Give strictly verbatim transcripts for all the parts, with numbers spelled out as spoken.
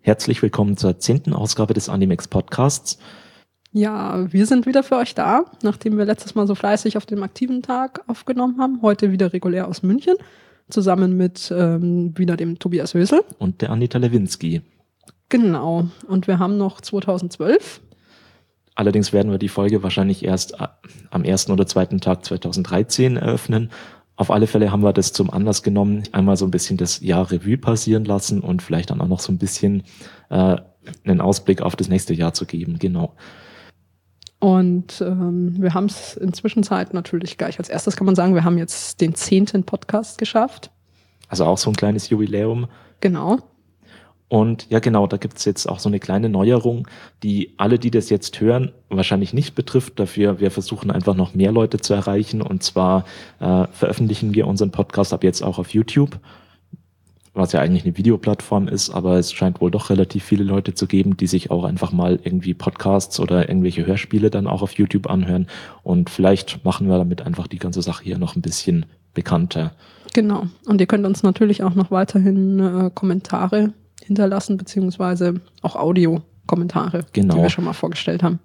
Herzlich willkommen zur zehnten Ausgabe des Animex Podcasts. Ja, wir sind wieder für euch da, nachdem wir letztes Mal so fleißig auf dem aktiven Tag aufgenommen haben. Heute wieder regulär aus München, zusammen mit ähm, wieder dem Tobias Hösel. Und der Anita Lewinsky. Genau, und wir haben noch zweitausendzwölf. Allerdings werden wir die Folge wahrscheinlich erst am ersten oder zweiten Tag zweitausenddreizehn eröffnen. Auf alle Fälle haben wir das zum Anlass genommen, einmal so ein bisschen das Jahr Revue passieren lassen und vielleicht dann auch noch so ein bisschen äh, einen Ausblick auf das nächste Jahr zu geben, genau. Und ähm, wir haben es inzwischen Zeit natürlich gleich als erstes kann man sagen, wir haben jetzt den zehnten Podcast geschafft. Also auch so ein kleines Jubiläum. Genau. Und ja genau, da gibt's jetzt auch so eine kleine Neuerung, die alle, die das jetzt hören, wahrscheinlich nicht betrifft. Dafür, wir versuchen einfach noch mehr Leute zu erreichen. Und zwar äh, veröffentlichen wir unseren Podcast ab jetzt auch auf YouTube, was ja eigentlich eine Videoplattform ist, aber es scheint wohl doch relativ viele Leute zu geben, die sich auch einfach mal irgendwie Podcasts oder irgendwelche Hörspiele dann auch auf YouTube anhören. Und vielleicht machen wir damit einfach die ganze Sache hier noch ein bisschen bekannter. Genau. Und ihr könnt uns natürlich auch noch weiterhin äh, Kommentare hinterlassen, beziehungsweise auch Audio-Kommentare, genau, die wir schon mal vorgestellt haben.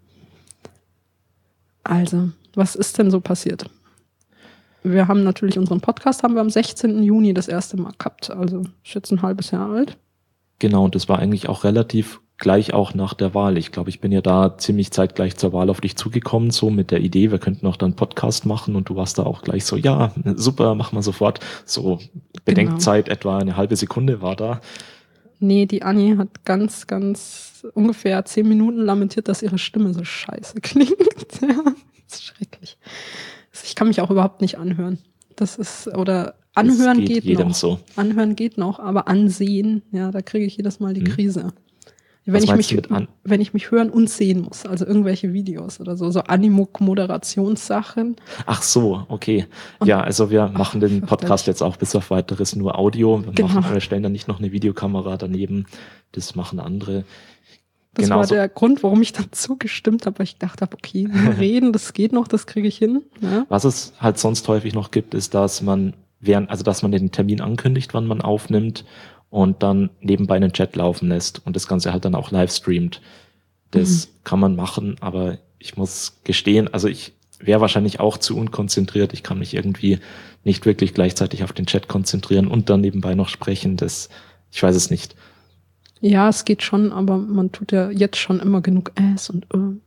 Also, was ist denn so passiert? Wir haben natürlich unseren Podcast, haben wir am sechzehnten Juni das erste Mal gehabt, also ist jetzt ein halbes Jahr alt. Genau, und das war eigentlich auch relativ gleich auch nach der Wahl. Ich glaube, ich bin ja da ziemlich zeitgleich zur Wahl auf dich zugekommen, so mit der Idee, wir könnten auch dann einen Podcast machen und du warst da auch gleich so, ja, super, machen wir sofort. So Bedenkzeit, genau, etwa eine halbe Sekunde war da. Nee, die Anni hat ganz, ganz ungefähr zehn Minuten lamentiert, dass ihre Stimme so scheiße klingt. Ja, das ist schrecklich. Ich kann mich auch überhaupt nicht anhören. Das ist, oder anhören geht, geht jedem noch. So. Anhören geht noch, aber ansehen, ja, da kriege ich jedes Mal die Krise. Hm. Wenn ich, mich, wenn ich mich hören und sehen muss, also irgendwelche Videos oder so, so Animuk-Moderationssachen. Ach so, okay. Und, ja, also wir machen ach, den Podcast jetzt auch bis auf weiteres nur Audio. Wir, genau, machen, wir stellen da nicht noch eine Videokamera daneben. Das machen andere. Das genau war so der Grund, warum ich dann zugestimmt habe, weil ich gedacht habe, okay, nur reden, das geht noch, das kriege ich hin. Ja. Was es halt sonst häufig noch gibt, ist, dass man während, also dass man den Termin ankündigt, wann man aufnimmt und dann nebenbei einen Chat laufen lässt und das Ganze halt dann auch live streamt. Das mhm. kann man machen, aber ich muss gestehen, also ich wäre wahrscheinlich auch zu unkonzentriert. Ich kann mich irgendwie nicht wirklich gleichzeitig auf den Chat konzentrieren und dann nebenbei noch sprechen. Das, ich weiß es nicht. Ja, es geht schon, aber man tut ja jetzt schon immer genug Äs und Ö.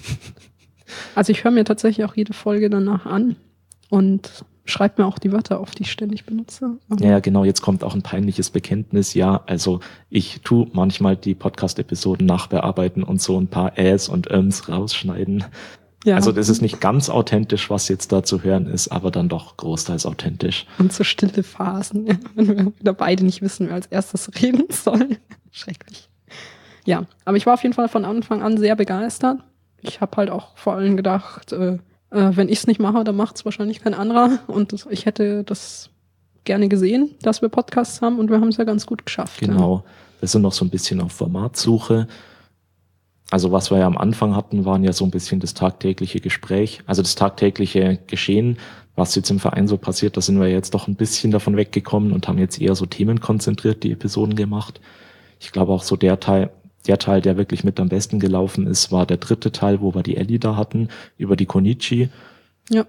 Also ich höre mir tatsächlich auch jede Folge danach an und schreibe mir auch die Wörter auf, die ich ständig benutze. Aber ja, genau, jetzt kommt auch ein peinliches Bekenntnis. Ja, also ich tue manchmal die Podcast-Episoden nachbearbeiten und so ein paar Äs und Öms rausschneiden. Ja. Also das ist nicht ganz authentisch, was jetzt da zu hören ist, aber dann doch großteils authentisch. Und so stille Phasen, ja, wenn wir wieder beide nicht wissen, wer als erstes reden soll. Schrecklich. Ja, aber ich war auf jeden Fall von Anfang an sehr begeistert. Ich habe halt auch vor allem gedacht, äh, äh, wenn ich es nicht mache, dann macht es wahrscheinlich kein anderer. Und das, ich hätte das gerne gesehen, dass wir Podcasts haben und wir haben es ja ganz gut geschafft. Genau, ja. Wir sind noch so ein bisschen auf Formatsuche. Also was wir ja am Anfang hatten, waren ja so ein bisschen das tagtägliche Gespräch, also das tagtägliche Geschehen, was jetzt im Verein so passiert. Da sind wir jetzt doch ein bisschen davon weggekommen und haben jetzt eher so themenkonzentriert die Episoden gemacht. Ich glaube auch so der Teil, der Teil, der wirklich mit am besten gelaufen ist, war der dritte Teil, wo wir die Ellie da hatten, über die Konichi. Ja.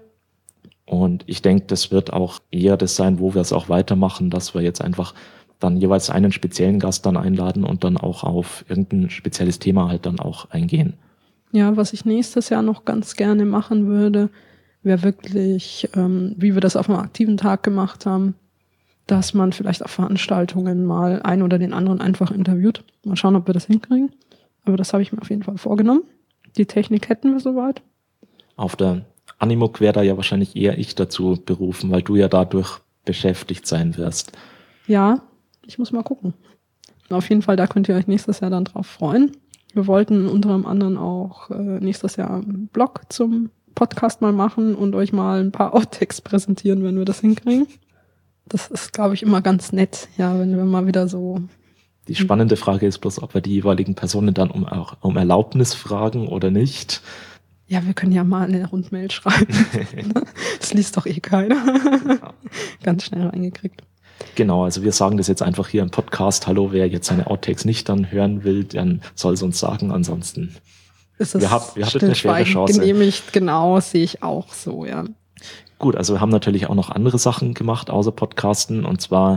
Und ich denke, das wird auch eher das sein, wo wir es auch weitermachen, dass wir jetzt einfach dann jeweils einen speziellen Gast dann einladen und dann auch auf irgendein spezielles Thema halt dann auch eingehen. Ja, was ich nächstes Jahr noch ganz gerne machen würde, wäre wirklich, ähm, wie wir das auf einem aktiven Tag gemacht haben, dass man vielleicht auf Veranstaltungen mal einen oder den anderen einfach interviewt. Mal schauen, ob wir das hinkriegen. Aber das habe ich mir auf jeden Fall vorgenommen. Die Technik hätten wir soweit. Auf der Animuk wäre da ja wahrscheinlich eher ich dazu berufen, weil du ja dadurch beschäftigt sein wirst. Ja, ich muss mal gucken. Auf jeden Fall, da könnt ihr euch nächstes Jahr dann drauf freuen. Wir wollten unter anderem auch äh, nächstes Jahr einen Blog zum Podcast mal machen und euch mal ein paar Outtakes präsentieren, wenn wir das hinkriegen. Das ist, glaube ich, immer ganz nett, ja, wenn wir mal wieder so... Die spannende Frage ist bloß, ob wir die jeweiligen Personen dann um, um Erlaubnis fragen oder nicht. Ja, wir können ja mal eine Rundmail schreiben. Das liest doch eh keiner. Ja. Ganz schnell reingekriegt. Genau, also wir sagen das jetzt einfach hier im Podcast. Hallo, wer jetzt seine Outtakes nicht dann hören will, dann soll es uns sagen. Ansonsten, Ist es wir, hab, wir hatten eine faire Chance. Genehmigt, genau, sehe ich auch so, ja. Gut, also wir haben natürlich auch noch andere Sachen gemacht, außer Podcasten, und zwar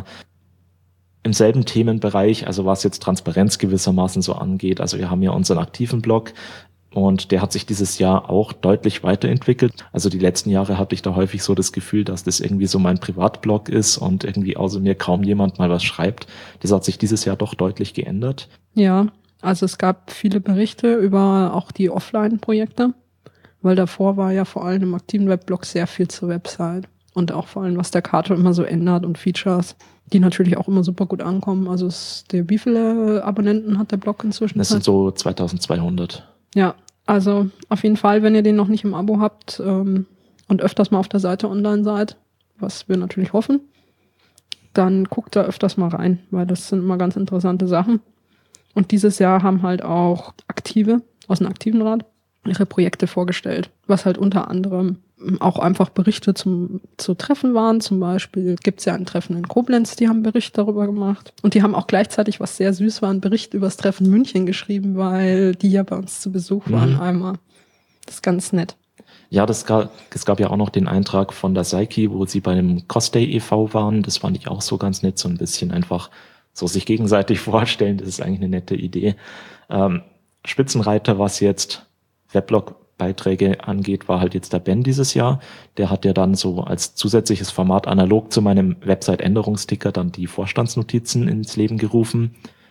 im selben Themenbereich, also was jetzt Transparenz gewissermaßen so angeht. Also wir haben ja unseren aktiven Blog und der hat sich dieses Jahr auch deutlich weiterentwickelt. Also die letzten Jahre hatte ich da häufig so das Gefühl, dass das irgendwie so mein Privatblog ist und irgendwie außer mir kaum jemand mal was schreibt. Das hat sich dieses Jahr doch deutlich geändert. Ja, also es gab viele Berichte über auch die Offline-Projekte, weil davor war ja vor allem im aktiven Webblog sehr viel zur Website und auch vor allem, was der Kato immer so ändert und Features, die natürlich auch immer super gut ankommen. Also es, der, wie viele Abonnenten hat der Blog inzwischen? Das sind so zweitausendzweihundert. Ja, also auf jeden Fall, wenn ihr den noch nicht im Abo habt ähm, und öfters mal auf der Seite online seid, was wir natürlich hoffen, dann guckt da öfters mal rein, weil das sind immer ganz interessante Sachen. Und dieses Jahr haben halt auch Aktive aus dem Aktivenrat ihre Projekte vorgestellt, was halt unter anderem auch einfach Berichte zum zu Treffen waren. Zum Beispiel gibt es ja ein Treffen in Koblenz, die haben Bericht darüber gemacht. Und die haben auch gleichzeitig, was sehr süß war, einen Bericht über das Treffen München geschrieben, weil die ja bei uns zu Besuch waren mhm. einmal. Das ist ganz nett. Ja, das gab, es gab ja auch noch den Eintrag von der Seiki, wo sie bei einem Cosday e V waren. Das fand ich auch so ganz nett, so ein bisschen einfach so sich gegenseitig vorstellen. Das ist eigentlich eine nette Idee. Ähm, Spitzenreiter, was jetzt Weblog-Beiträge angeht, war halt jetzt der Ben dieses Jahr. Der hat ja dann so als zusätzliches Format analog zu meinem Website-Änderungsticker dann die Vorstandsnotizen ins Leben gerufen,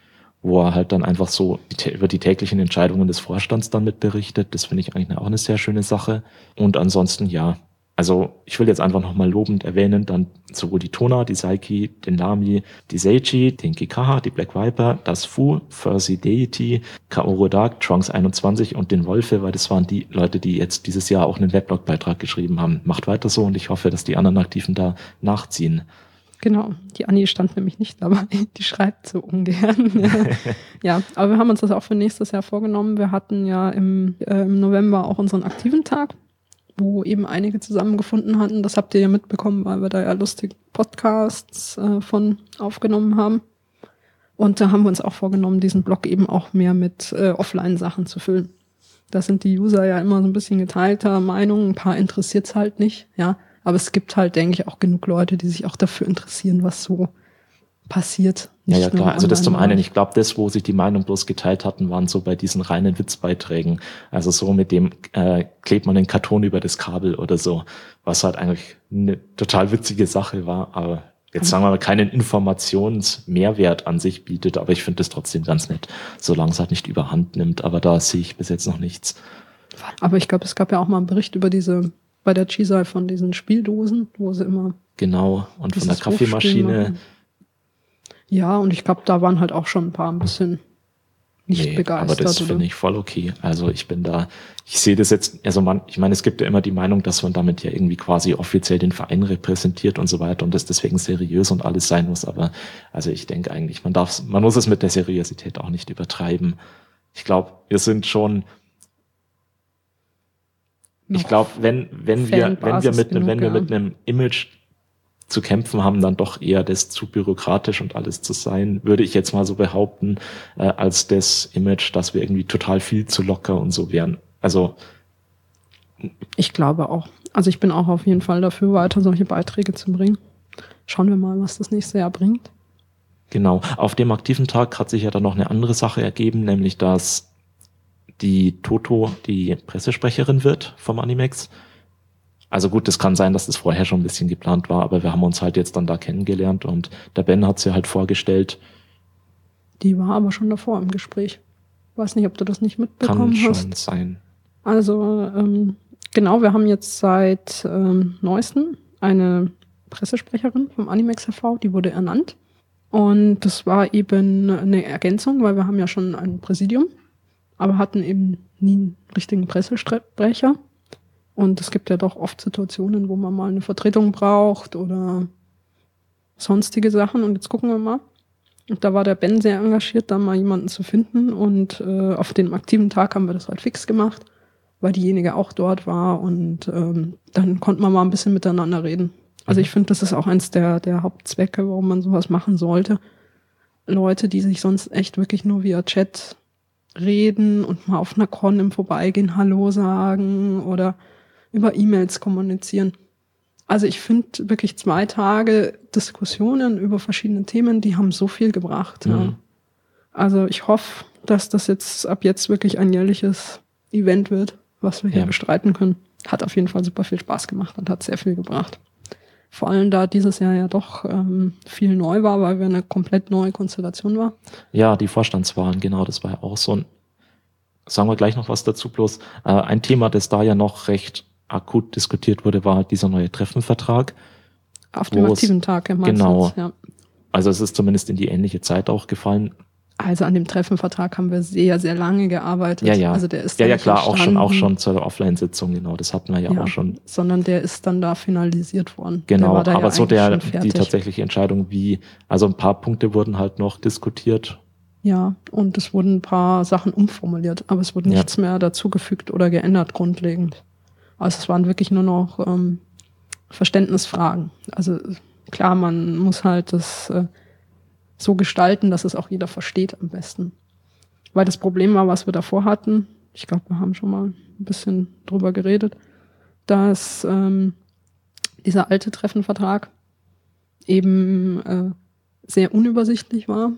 wo er halt dann einfach so über die täglichen Entscheidungen des Vorstands dann mit berichtet. Das finde ich eigentlich auch eine sehr schöne Sache. Und ansonsten, ja, also ich will jetzt einfach nochmal lobend erwähnen, dann sowohl die Tona, die Seiki, den Lami, die Seiji, den Kikaha, die Black Viper, das Fu, Furzy Deity, Kaoru Dark, Trunks einundzwanzig und den Wolfe, weil das waren die Leute, die jetzt dieses Jahr auch einen Weblog-Beitrag geschrieben haben. Macht weiter so und ich hoffe, dass die anderen Aktiven da nachziehen. Genau, die Anni stand nämlich nicht dabei, die schreibt so ungern. Ja, aber wir haben uns das auch für nächstes Jahr vorgenommen. Wir hatten ja im, äh, im November auch unseren aktiven Tag, wo eben einige zusammengefunden hatten. Das habt ihr ja mitbekommen, weil wir da ja lustige Podcasts äh, von aufgenommen haben. Und da haben wir uns auch vorgenommen, diesen Blog eben auch mehr mit äh, Offline-Sachen zu füllen. Da sind die User ja immer so ein bisschen geteilter Meinung. Ein paar interessiert's halt nicht, ja. Aber es gibt halt, denke ich, auch genug Leute, die sich auch dafür interessieren, was so passiert. Ja, ja, klar. Also das zum einen, ich glaube, das, wo sich die Meinung bloß geteilt hatten, waren so bei diesen reinen Witzbeiträgen. Also so mit dem äh, klebt man den Karton über das Kabel oder so, was halt eigentlich eine total witzige Sache war. Aber jetzt sagen wir mal, keinen Informationsmehrwert an sich bietet. Aber ich finde das trotzdem ganz nett, solange es halt nicht überhand nimmt. Aber da sehe ich bis jetzt noch nichts. Aber ich glaube, es gab ja auch mal einen Bericht über diese, bei der Chisai von diesen Spieldosen, wo sie immer... Genau, und von der Kaffeemaschine... Ja, und ich glaube, da waren halt auch schon ein paar ein bisschen nicht nee, begeistert. Aber das finde ich voll okay. Also ich bin da, ich sehe das jetzt, also man, ich meine, es gibt ja immer die Meinung, dass man damit ja irgendwie quasi offiziell den Verein repräsentiert und so weiter und das deswegen seriös und alles sein muss. Aber also ich denke eigentlich, man darf, man muss es mit der Seriosität auch nicht übertreiben. Ich glaube, wir sind schon, Noch ich glaube, wenn, wenn wir, wenn wir mit einem, wenn wir mit einem Image zu kämpfen haben, dann doch eher das zu bürokratisch und alles zu sein, würde ich jetzt mal so behaupten, äh, als das Image, dass wir irgendwie total viel zu locker und so wären. Also ich glaube auch. Also ich bin auch auf jeden Fall dafür, weiter solche Beiträge zu bringen. Schauen wir mal, was das nächste Jahr bringt. Genau. Auf dem aktiven Tag hat sich ja dann noch eine andere Sache ergeben, nämlich dass die Toto die Pressesprecherin wird vom Animex. Also gut, das kann sein, dass das vorher schon ein bisschen geplant war, aber wir haben uns halt jetzt dann da kennengelernt und der Ben hat sie halt vorgestellt. Die war aber schon davor im Gespräch. Weiß nicht, ob du das nicht mitbekommen kann hast. Kann schon sein. Also ähm, genau, wir haben jetzt seit ähm, neuestem eine Pressesprecherin vom Animex e V, die wurde ernannt. Und das war eben eine Ergänzung, weil wir haben ja schon ein Präsidium, aber hatten eben nie einen richtigen Pressesprecher. Und es gibt ja doch oft Situationen, wo man mal eine Vertretung braucht oder sonstige Sachen. Und jetzt gucken wir mal. Und da war der Ben sehr engagiert, da mal jemanden zu finden. Und äh, auf dem aktiven Tag haben wir das halt fix gemacht, weil diejenige auch dort war. Und ähm, dann konnten wir mal ein bisschen miteinander reden. Also ich finde, das ist auch eins der, der Hauptzwecke, warum man sowas machen sollte. Leute, die sich sonst echt wirklich nur via Chat reden und mal auf einer Con im Vorbeigehen Hallo sagen oder über E-Mails kommunizieren. Also ich finde wirklich zwei Tage Diskussionen über verschiedene Themen, die haben so viel gebracht. Mhm. Ja. Also ich hoffe, dass das jetzt ab jetzt wirklich ein jährliches Event wird, was wir hier Ja. bestreiten können. Hat auf jeden Fall super viel Spaß gemacht und hat sehr viel gebracht. Vor allem, da dieses Jahr ja doch ähm, viel neu war, weil wir eine komplett neue Konstellation war. Ja, die Vorstandswahlen, genau, das war ja auch so ein, sagen wir gleich noch was dazu, bloß äh, ein Thema, das da ja noch recht akut diskutiert wurde, war halt dieser neue Treffenvertrag. Auf dem Wo es- aktiven Tag, ja, meinst du genau. jetzt, ja. Also es ist zumindest in die ähnliche Zeit auch gefallen. Also an dem Treffenvertrag haben wir sehr, sehr lange gearbeitet. Ja, ja. Also der ist Ja, da ja, nicht klar, auch schon, auch entstanden, schon zur Offline-Sitzung, genau, das hatten wir ja, ja, auch schon. sondern der ist dann da finalisiert worden. Der Genau, war da aber ja so eigentlich der, schon die fertig. tatsächliche Entscheidung, wie, also ein paar Punkte wurden halt noch diskutiert. Ja, und es wurden ein paar Sachen umformuliert, aber es wurde Ja. nichts mehr dazugefügt oder geändert grundlegend. Also es waren wirklich nur noch ähm, Verständnisfragen. Also klar, man muss halt das äh, so gestalten, dass es auch jeder versteht am besten. Weil das Problem war, was wir davor hatten, ich glaube, wir haben schon mal ein bisschen drüber geredet, dass ähm, dieser alte Treffenvertrag eben äh, sehr unübersichtlich war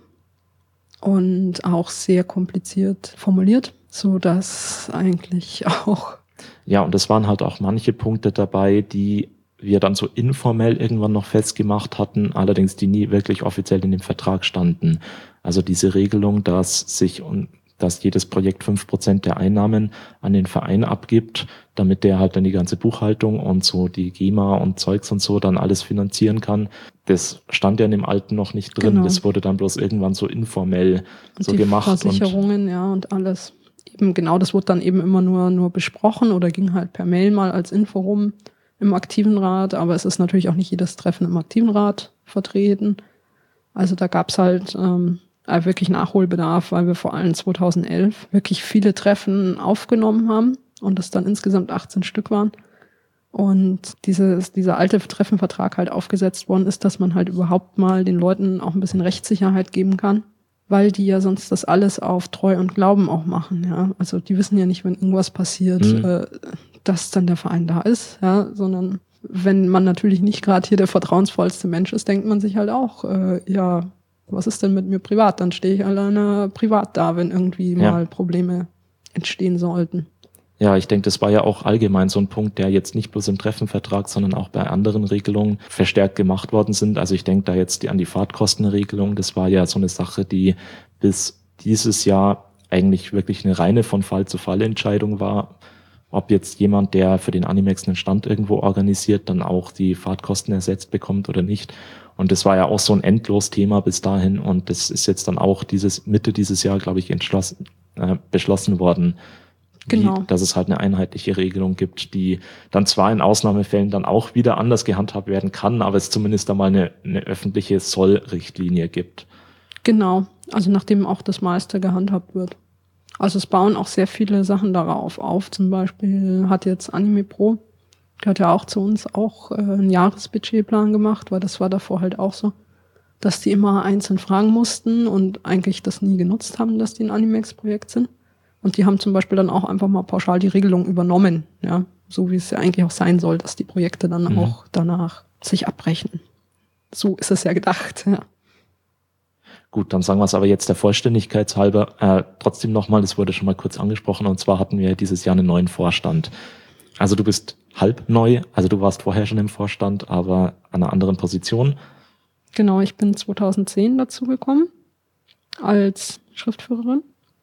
und auch sehr kompliziert formuliert, so dass eigentlich auch Ja, und es waren halt auch manche Punkte dabei, die wir dann so informell irgendwann noch festgemacht hatten, allerdings die nie wirklich offiziell in dem Vertrag standen. Also diese Regelung, dass sich und dass jedes Projekt fünf Prozent der Einnahmen an den Verein abgibt, damit der halt dann die ganze Buchhaltung und so die GEMA und Zeugs und so dann alles finanzieren kann. Das stand ja in dem Alten noch nicht drin. Genau. Das wurde dann bloß irgendwann so informell und so die gemacht. Und Versicherungen, ja, und alles. Eben genau, das wurde dann eben immer nur nur besprochen oder ging halt per Mail mal als Info rum im aktiven Rat, aber es ist natürlich auch nicht jedes Treffen im aktiven Rat vertreten. Also da gab's halt ähm, wirklich Nachholbedarf, weil wir vor allem zweitausendelf wirklich viele Treffen aufgenommen haben und es dann insgesamt achtzehn Stück waren. Und dieses, dieser alte Treffenvertrag halt aufgesetzt worden ist, dass man halt überhaupt mal den Leuten auch ein bisschen Rechtssicherheit geben kann, weil die ja sonst das alles auf Treu und Glauben auch machen, ja. Also die wissen ja nicht, wenn irgendwas passiert, Mhm. äh, dass dann der Verein da ist, ja, sondern wenn man natürlich nicht gerade hier der vertrauensvollste Mensch ist, denkt man sich halt auch, äh, ja, was ist denn mit mir privat? Dann stehe ich alleine privat da, wenn irgendwie Ja. mal Probleme entstehen sollten. Ja, ich denke, das war ja auch allgemein so ein Punkt, der jetzt nicht bloß im Treffenvertrag, sondern auch bei anderen Regelungen verstärkt gemacht worden sind. Also ich denke da jetzt die, an die Fahrtkostenregelung. Das war ja so eine Sache, die bis dieses Jahr eigentlich wirklich eine reine von Fall zu Fall Entscheidung war. Ob jetzt jemand, der für den Animex einen Stand irgendwo organisiert, dann auch die Fahrtkosten ersetzt bekommt oder nicht. Und das war ja auch so ein Endlos-Thema bis dahin. Und das ist jetzt dann auch dieses Mitte dieses Jahr, glaube ich, entschlossen, äh, beschlossen worden. Genau. Wie, dass es halt eine einheitliche Regelung gibt, die dann zwar in Ausnahmefällen dann auch wieder anders gehandhabt werden kann, aber es zumindest einmal eine, eine öffentliche Soll-Richtlinie gibt. Genau, also nachdem auch das meiste gehandhabt wird. Also es bauen auch sehr viele Sachen darauf auf. Zum Beispiel hat jetzt Anime Pro, gehört ja auch zu uns, auch äh, einen Jahresbudgetplan gemacht, weil das war davor halt auch so, dass die immer einzeln fragen mussten und eigentlich das nie genutzt haben, dass die ein Animex-Projekt sind. Und die haben zum Beispiel dann auch einfach mal pauschal die Regelung übernommen, ja, so wie es ja eigentlich auch sein soll, dass die Projekte dann Mhm. auch danach sich abrechnen. So ist es ja gedacht, ja. Gut, dann sagen wir es aber jetzt der Vollständigkeit halber äh, trotzdem nochmal, das wurde schon mal kurz angesprochen, und zwar hatten wir dieses Jahr einen neuen Vorstand. Also du bist halb neu, also du warst vorher schon im Vorstand, aber an einer anderen Position. Genau, ich bin zweitausendzehn dazugekommen als Schriftführerin.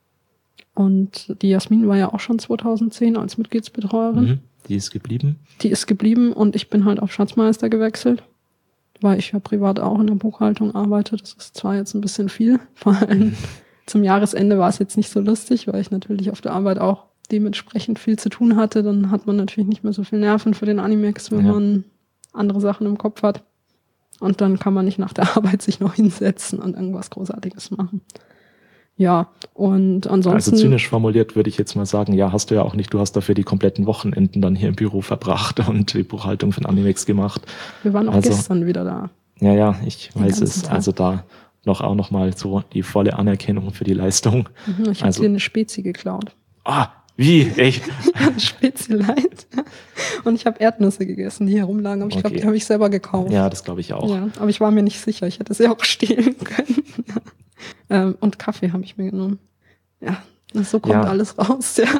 Und die Jasmin war ja auch schon zweitausendzehn als Mitgliedsbetreuerin. Mhm, die ist geblieben. Die ist geblieben und ich bin halt auf Schatzmeister gewechselt, weil ich ja privat auch in der Buchhaltung arbeite. Das ist zwar jetzt ein bisschen viel, vor allem zum Jahresende war es jetzt nicht so lustig, weil ich natürlich auf der Arbeit auch dementsprechend viel zu tun hatte. Dann hat man natürlich nicht mehr so viel Nerven für den Animex, wenn Ja. man andere Sachen im Kopf hat. Und dann kann man nicht nach der Arbeit sich noch hinsetzen und irgendwas Großartiges machen. Ja, und ansonsten... Also zynisch formuliert würde ich jetzt mal sagen, ja, hast du ja auch nicht, du hast dafür die kompletten Wochenenden dann hier im Büro verbracht und die Buchhaltung von Animex gemacht. Wir waren auch also, gestern wieder da. Ja, ja, ich Den weiß ganzen es. Tag. Also da noch auch nochmal so die volle Anerkennung für die Leistung. Mhm, ich habe also, dir eine Spezi geklaut. Ah, wie? Echt? Eine Spezi Light. Und ich habe Erdnüsse gegessen, die herumlagen, aber ich glaube, Okay. die habe ich selber gekauft. Ja, das glaube ich auch. Ja, aber ich war mir nicht sicher, ich hätte sie auch stehlen können. ähm, und Kaffee habe ich mir genommen. Ja, so kommt Ja. alles raus. Ja.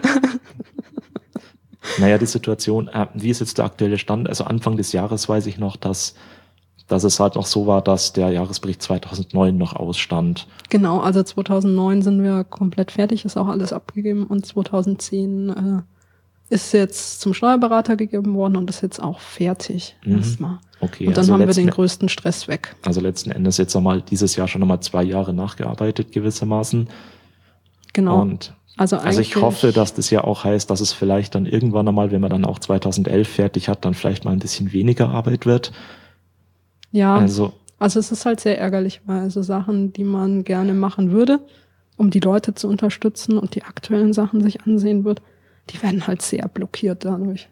Naja, die Situation, äh, wie ist jetzt der aktuelle Stand? Also Anfang des Jahres weiß ich noch, dass, dass es halt noch so war, dass der Jahresbericht zweitausendneun noch ausstand. Genau, also zweitausendneun sind wir komplett fertig, ist auch alles abgegeben und zweitausendzehn äh, ist jetzt zum Steuerberater gegeben worden und ist jetzt auch fertig. Mhm. Erstmal. Okay, Und dann also haben wir letzten, den größten Stress weg. also letzten Endes jetzt einmal dieses Jahr schon nochmal zwei Jahre nachgearbeitet gewissermaßen. Genau. Und also, also ich hoffe, dass das ja auch heißt, dass es vielleicht dann irgendwann einmal, wenn man dann auch zweitausendelf fertig hat, dann vielleicht mal ein bisschen weniger Arbeit wird. Ja, Also, also es ist halt sehr ärgerlich, weil also Sachen, die man gerne machen würde, um die Leute zu unterstützen und die aktuellen Sachen sich ansehen wird, die werden halt sehr blockiert dadurch.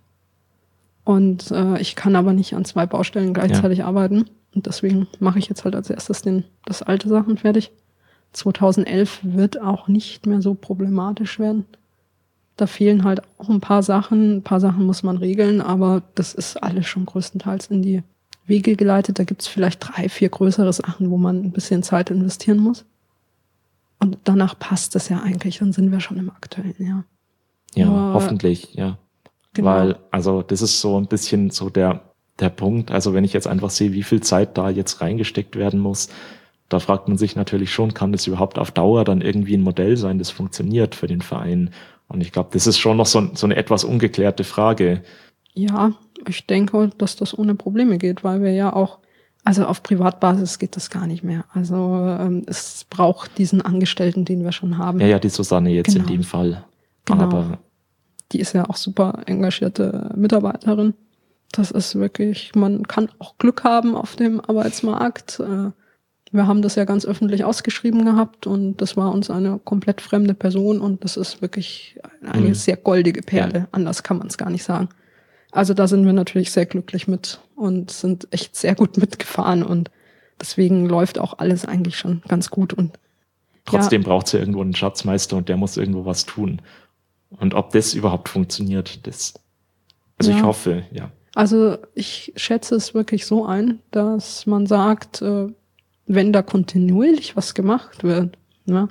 Und äh, ich kann aber nicht an zwei Baustellen gleichzeitig ja. arbeiten. Und deswegen mache ich jetzt halt als erstes den, das alte Sachen fertig. zweitausendelf wird auch nicht mehr so problematisch werden. Da fehlen halt auch ein paar Sachen. Ein paar Sachen muss man regeln, aber das ist alles schon größtenteils in die Wege geleitet. Da gibt's vielleicht drei, vier größere Sachen, wo man ein bisschen Zeit investieren muss. Und danach passt es ja eigentlich. Dann sind wir schon im aktuellen Jahr. Ja, Aber hoffentlich, ja. Genau. Weil, also das ist so ein bisschen so der, der Punkt. Also wenn ich jetzt einfach sehe, wie viel Zeit da jetzt reingesteckt werden muss, da fragt man sich natürlich schon, kann das überhaupt auf Dauer dann irgendwie ein Modell sein, das funktioniert für den Verein? Und ich glaube, das ist schon noch so, so eine etwas ungeklärte Frage. Ja, ich denke, dass das ohne Probleme geht, weil wir ja auch, also auf Privatbasis geht das gar nicht mehr. Also ähm, es braucht diesen Angestellten, den wir schon haben. Ja, ja, die Susanne jetzt genau. in dem Fall. Genau. Aber die ist ja auch super engagierte Mitarbeiterin. Das ist wirklich, man kann auch Glück haben auf dem Arbeitsmarkt. Wir haben das ja ganz öffentlich ausgeschrieben gehabt und das war uns eine komplett fremde Person und das ist wirklich eine mhm. sehr goldige Perle. Ja. Anders kann man es gar nicht sagen. Also da sind wir natürlich sehr glücklich mit und sind echt sehr gut mitgefahren und deswegen läuft auch alles eigentlich schon ganz gut. Und trotzdem ja, braucht es ja irgendwo einen Schatzmeister und der muss irgendwo was tun. Und ob das überhaupt funktioniert, das, also ja. ich hoffe, ja. Also ich schätze es wirklich so ein, dass man sagt, wenn da kontinuierlich was gemacht wird, ne,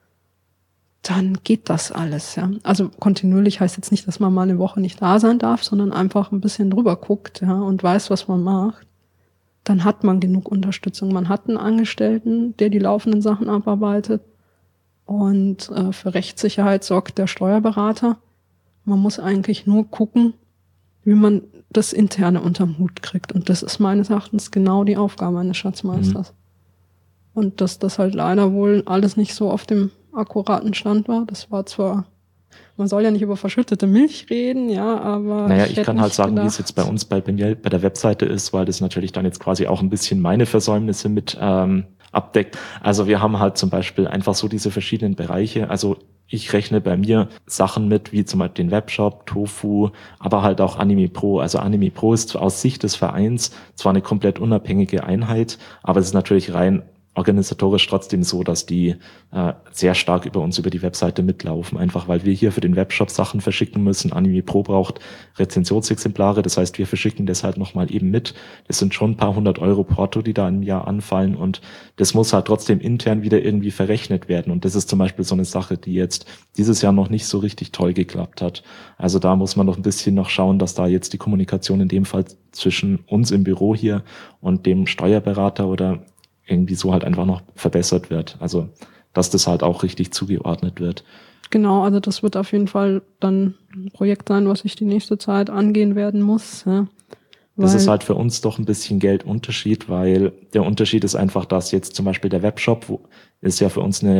dann geht das alles, ja. Also kontinuierlich heißt jetzt nicht, dass man mal eine Woche nicht da sein darf, sondern einfach ein bisschen drüber guckt, ja, und weiß, was man macht. Dann hat man genug Unterstützung. Man hat einen Angestellten, der die laufenden Sachen abarbeitet. Und äh, für Rechtssicherheit sorgt der Steuerberater. Man muss eigentlich nur gucken, wie man das Interne unterm Hut kriegt. Und das ist meines Erachtens genau die Aufgabe eines Schatzmeisters. Mhm. Und dass das halt leider wohl alles nicht so auf dem akkuraten Stand war. Das war zwar, man soll ja nicht über verschüttete Milch reden, ja, aber... Naja, ich, ich kann halt sagen, gedacht, wie es jetzt bei uns bei, bei mir bei der Webseite ist, weil das natürlich dann jetzt quasi auch ein bisschen meine Versäumnisse mit ähm, abdeckt. Also wir haben halt zum Beispiel einfach so diese verschiedenen Bereiche. Also ich rechne bei mir Sachen mit, wie zum Beispiel den Webshop, Tofu, aber halt auch Anime Pro. Also Anime Pro ist aus Sicht des Vereins zwar eine komplett unabhängige Einheit, aber es ist natürlich rein organisatorisch trotzdem so, dass die äh, sehr stark über uns über die Webseite mitlaufen, einfach weil wir hier für den Webshop Sachen verschicken müssen. Anime Pro braucht Rezensionsexemplare, das heißt, wir verschicken das halt nochmal eben mit. Das sind schon ein paar hundert Euro Porto, die da im Jahr anfallen und das muss halt trotzdem intern wieder irgendwie verrechnet werden und das ist zum Beispiel so eine Sache, die jetzt dieses Jahr noch nicht so richtig toll geklappt hat. Also da muss man noch ein bisschen noch schauen, dass da jetzt die Kommunikation in dem Fall zwischen uns im Büro hier und dem Steuerberater oder irgendwie so halt einfach noch verbessert wird. Also, dass das halt auch richtig zugeordnet wird. Genau, also das wird auf jeden Fall dann ein Projekt sein, was ich die nächste Zeit angehen werden muss. Ja. Das ist halt für uns doch ein bisschen Geldunterschied, weil der Unterschied ist einfach, dass jetzt zum Beispiel der Webshop wo, ist ja für uns eine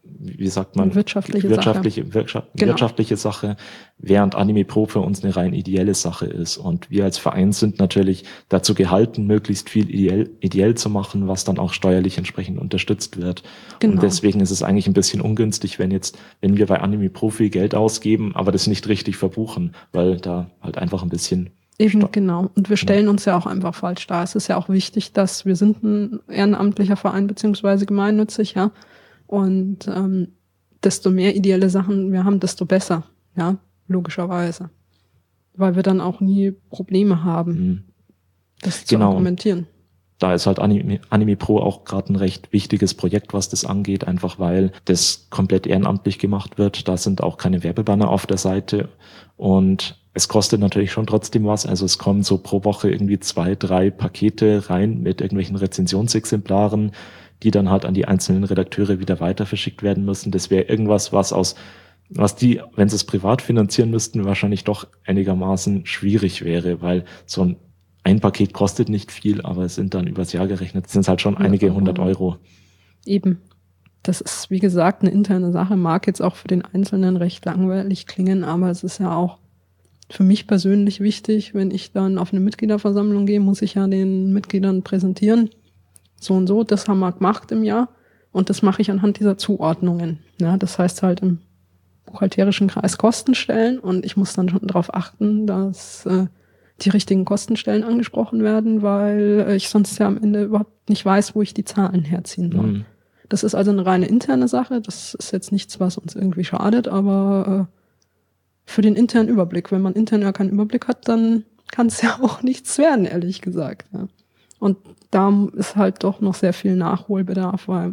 wie sagt man, wirtschaftliche, wirtschaftliche, Sache. Wirtschaft, Genau. wirtschaftliche Sache, während Anime Pro für uns eine rein ideelle Sache ist. Und wir als Verein sind natürlich dazu gehalten, möglichst viel ideell, ideell zu machen, was dann auch steuerlich entsprechend unterstützt wird. Genau. Und deswegen ist es eigentlich ein bisschen ungünstig, wenn jetzt, wenn wir bei Anime Pro viel Geld ausgeben, aber das nicht richtig verbuchen, weil da halt einfach ein bisschen Eben, Sto- genau. Und wir stellen uns ja auch einfach falsch dar. Es ist ja auch wichtig, dass wir sind ein ehrenamtlicher Verein beziehungsweise gemeinnützig, ja. Und ähm, desto mehr ideelle Sachen wir haben, desto besser, ja, logischerweise. Weil wir dann auch nie Probleme haben, mhm. das zu genau. argumentieren. Da ist halt Anime, Anime Pro auch gerade ein recht wichtiges Projekt, was das angeht, einfach weil das komplett ehrenamtlich gemacht wird. Da sind auch keine Werbebanner auf der Seite und es kostet natürlich schon trotzdem was. Also es kommen so pro Woche irgendwie zwei, drei Pakete rein mit irgendwelchen Rezensionsexemplaren, die dann halt an die einzelnen Redakteure wieder weiter verschickt werden müssen. Das wäre irgendwas, was aus, was die, wenn sie es privat finanzieren müssten, wahrscheinlich doch einigermaßen schwierig wäre, weil so ein, ein Paket kostet nicht viel, aber es sind dann übers Jahr gerechnet, sind es halt schon einige hundert Euro. Eben. Das ist, wie gesagt, eine interne Sache, mag jetzt auch für den Einzelnen recht langweilig klingen, aber es ist ja auch für mich persönlich wichtig, wenn ich dann auf eine Mitgliederversammlung gehe, muss ich ja den Mitgliedern präsentieren, so und so, das haben wir gemacht im Jahr und das mache ich anhand dieser Zuordnungen. Ja, das heißt halt im buchhalterischen Kreis Kostenstellen und ich muss dann schon darauf achten, dass äh, die richtigen Kostenstellen angesprochen werden, weil äh, ich sonst ja am Ende überhaupt nicht weiß, wo ich die Zahlen herziehen soll. Mhm. Das ist also eine reine interne Sache, das ist jetzt nichts, was uns irgendwie schadet, aber äh, für den internen Überblick, wenn man intern ja keinen Überblick hat, dann kann es ja auch nichts werden, ehrlich gesagt. Ja. Und da ist halt doch noch sehr viel Nachholbedarf, weil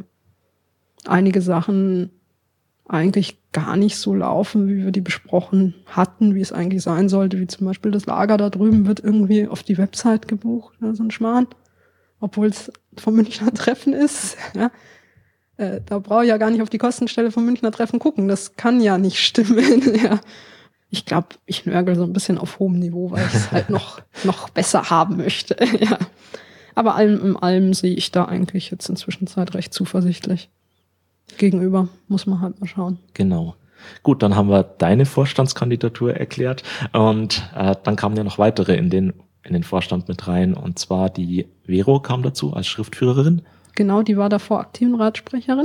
einige Sachen eigentlich gar nicht so laufen, wie wir die besprochen hatten, wie es eigentlich sein sollte, wie zum Beispiel das Lager da drüben wird irgendwie auf die Website gebucht, ja, so ein Schmarrn, obwohl es vom Münchner Treffen ist. Ja. Äh, da brauche ich ja gar nicht auf die Kostenstelle vom Münchner Treffen gucken, das kann ja nicht stimmen. Ja. Ich glaube, ich nörgel so ein bisschen auf hohem Niveau, weil ich es halt noch, noch besser haben möchte. Ja. Aber allem in allem sehe ich da eigentlich jetzt inzwischen Zeit recht zuversichtlich gegenüber. Muss man halt mal schauen. Genau. Gut, dann haben wir deine Vorstandskandidatur erklärt und äh, dann kamen ja noch weitere in den, in den Vorstand mit rein und zwar die Vero kam dazu als Schriftführerin. Genau, die war davor Aktivenratssprecherin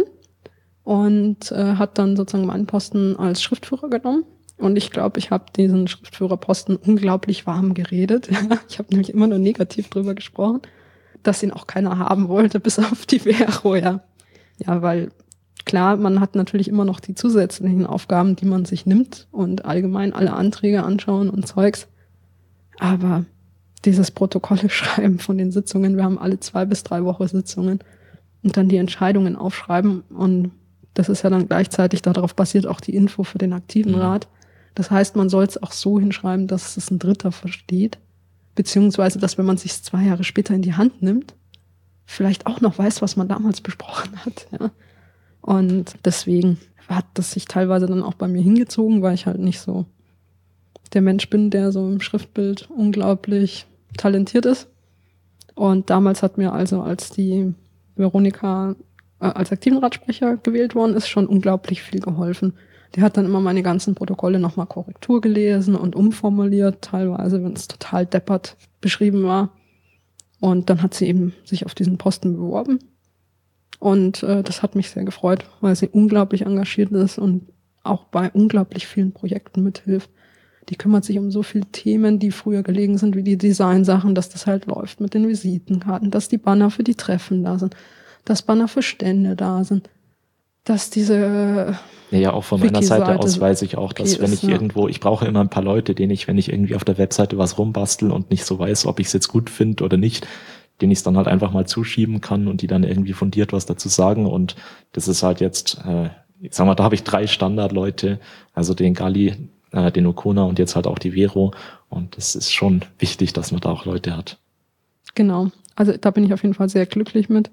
und äh, hat dann sozusagen meinen Posten als Schriftführer genommen. Und ich glaube, ich habe diesen Schriftführerposten unglaublich warm geredet. Ich habe nämlich immer nur negativ drüber gesprochen, dass ihn auch keiner haben wollte, bis auf die Vero, ja. Ja, weil klar, man hat natürlich immer noch die zusätzlichen Aufgaben, die man sich nimmt und allgemein alle Anträge anschauen und Zeugs. Aber dieses Protokolle schreiben von den Sitzungen, wir haben alle zwei bis drei Wochen Sitzungen und dann die Entscheidungen aufschreiben und das ist ja dann gleichzeitig, darauf basiert auch die Info für den aktiven Rat. Das heißt, man soll es auch so hinschreiben, dass es ein Dritter versteht, beziehungsweise, dass wenn man sich zwei Jahre später in die Hand nimmt, vielleicht auch noch weiß, was man damals besprochen hat. Ja. Und deswegen hat das sich teilweise dann auch bei mir hingezogen, weil ich halt nicht so der Mensch bin, der so im Schriftbild unglaublich talentiert ist. Und damals hat mir also, als die Veronika äh, als Aktivenratssprecher gewählt worden ist, schon unglaublich viel geholfen. Die hat dann immer meine ganzen Protokolle nochmal Korrektur gelesen und umformuliert, teilweise, wenn es total deppert beschrieben war. Und dann hat sie eben sich auf diesen Posten beworben. Und äh, das hat mich sehr gefreut, weil sie unglaublich engagiert ist und auch bei unglaublich vielen Projekten mithilft. Die kümmert sich um so viele Themen, die früher gelegen sind, wie die Designsachen, dass das halt läuft mit den Visitenkarten, dass die Banner für die Treffen da sind, dass Banner für Stände da sind, dass diese Ja, ja, auch von meiner Seite aus weiß ich auch, dass okay wenn ich ist, irgendwo, ich brauche immer ein paar Leute, denen ich, wenn ich irgendwie auf der Webseite was rumbastel und nicht so weiß, ob ich es jetzt gut finde oder nicht, denen ich es dann halt einfach mal zuschieben kann und die dann irgendwie fundiert was dazu sagen. Und das ist halt jetzt, äh, ich sag mal, da habe ich drei Standardleute, also den Gali, äh, den Okona und jetzt halt auch die Vero. Und das ist schon wichtig, dass man da auch Leute hat. Genau, also da bin ich auf jeden Fall sehr glücklich mit.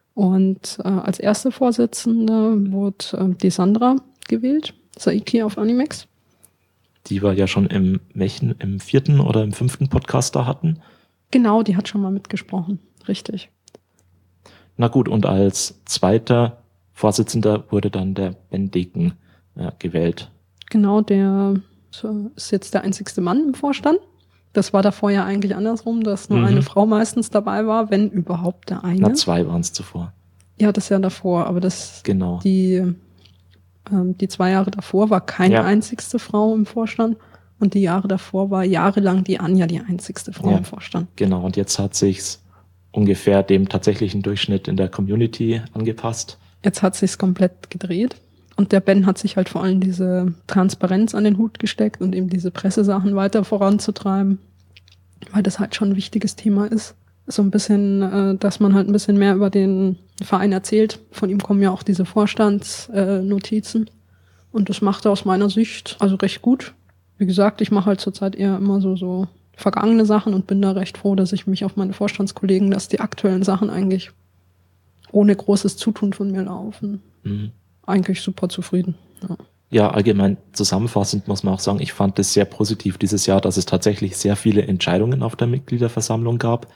Und äh, als erste Vorsitzende wurde äh, die Sandra gewählt, Saiki auf Animex. Die wir ja schon im welchen, im vierten oder im fünften Podcast da hatten. Genau, die hat schon mal mitgesprochen, richtig. Na gut, und als zweiter Vorsitzender wurde dann der Ben Deacon äh, gewählt. Genau, der ist jetzt der einzigste Mann im Vorstand. Das war davor ja eigentlich andersrum, dass nur mhm. eine Frau meistens dabei war, wenn überhaupt der eine. Na, zwei waren es zuvor. Ja, das Jahr davor, aber das genau. die, ähm, die zwei Jahre davor war keine ja. einzigste Frau im Vorstand und die Jahre davor war jahrelang die Anja die einzigste Frau ja. im Vorstand. Genau, und jetzt hat sich's ungefähr dem tatsächlichen Durchschnitt in der Community angepasst. Jetzt hat sich's komplett gedreht. Und der Ben hat sich halt vor allem diese Transparenz an den Hut gesteckt und eben diese Pressesachen weiter voranzutreiben, weil das halt schon ein wichtiges Thema ist. So ein bisschen, äh, dass man halt ein bisschen mehr über den Verein erzählt. Von ihm kommen ja auch diese Vorstandsnotizen. Äh, und das macht er aus meiner Sicht also recht gut. Wie gesagt, ich mache halt zurzeit eher immer so, so vergangene Sachen und bin da recht froh, dass ich mich auf meine Vorstandskollegen, dass die aktuellen Sachen eigentlich ohne großes Zutun von mir laufen. Mhm. Eigentlich super zufrieden. Ja. ja, allgemein zusammenfassend muss man auch sagen, ich fand es sehr positiv dieses Jahr, dass es tatsächlich sehr viele Entscheidungen auf der Mitgliederversammlung gab.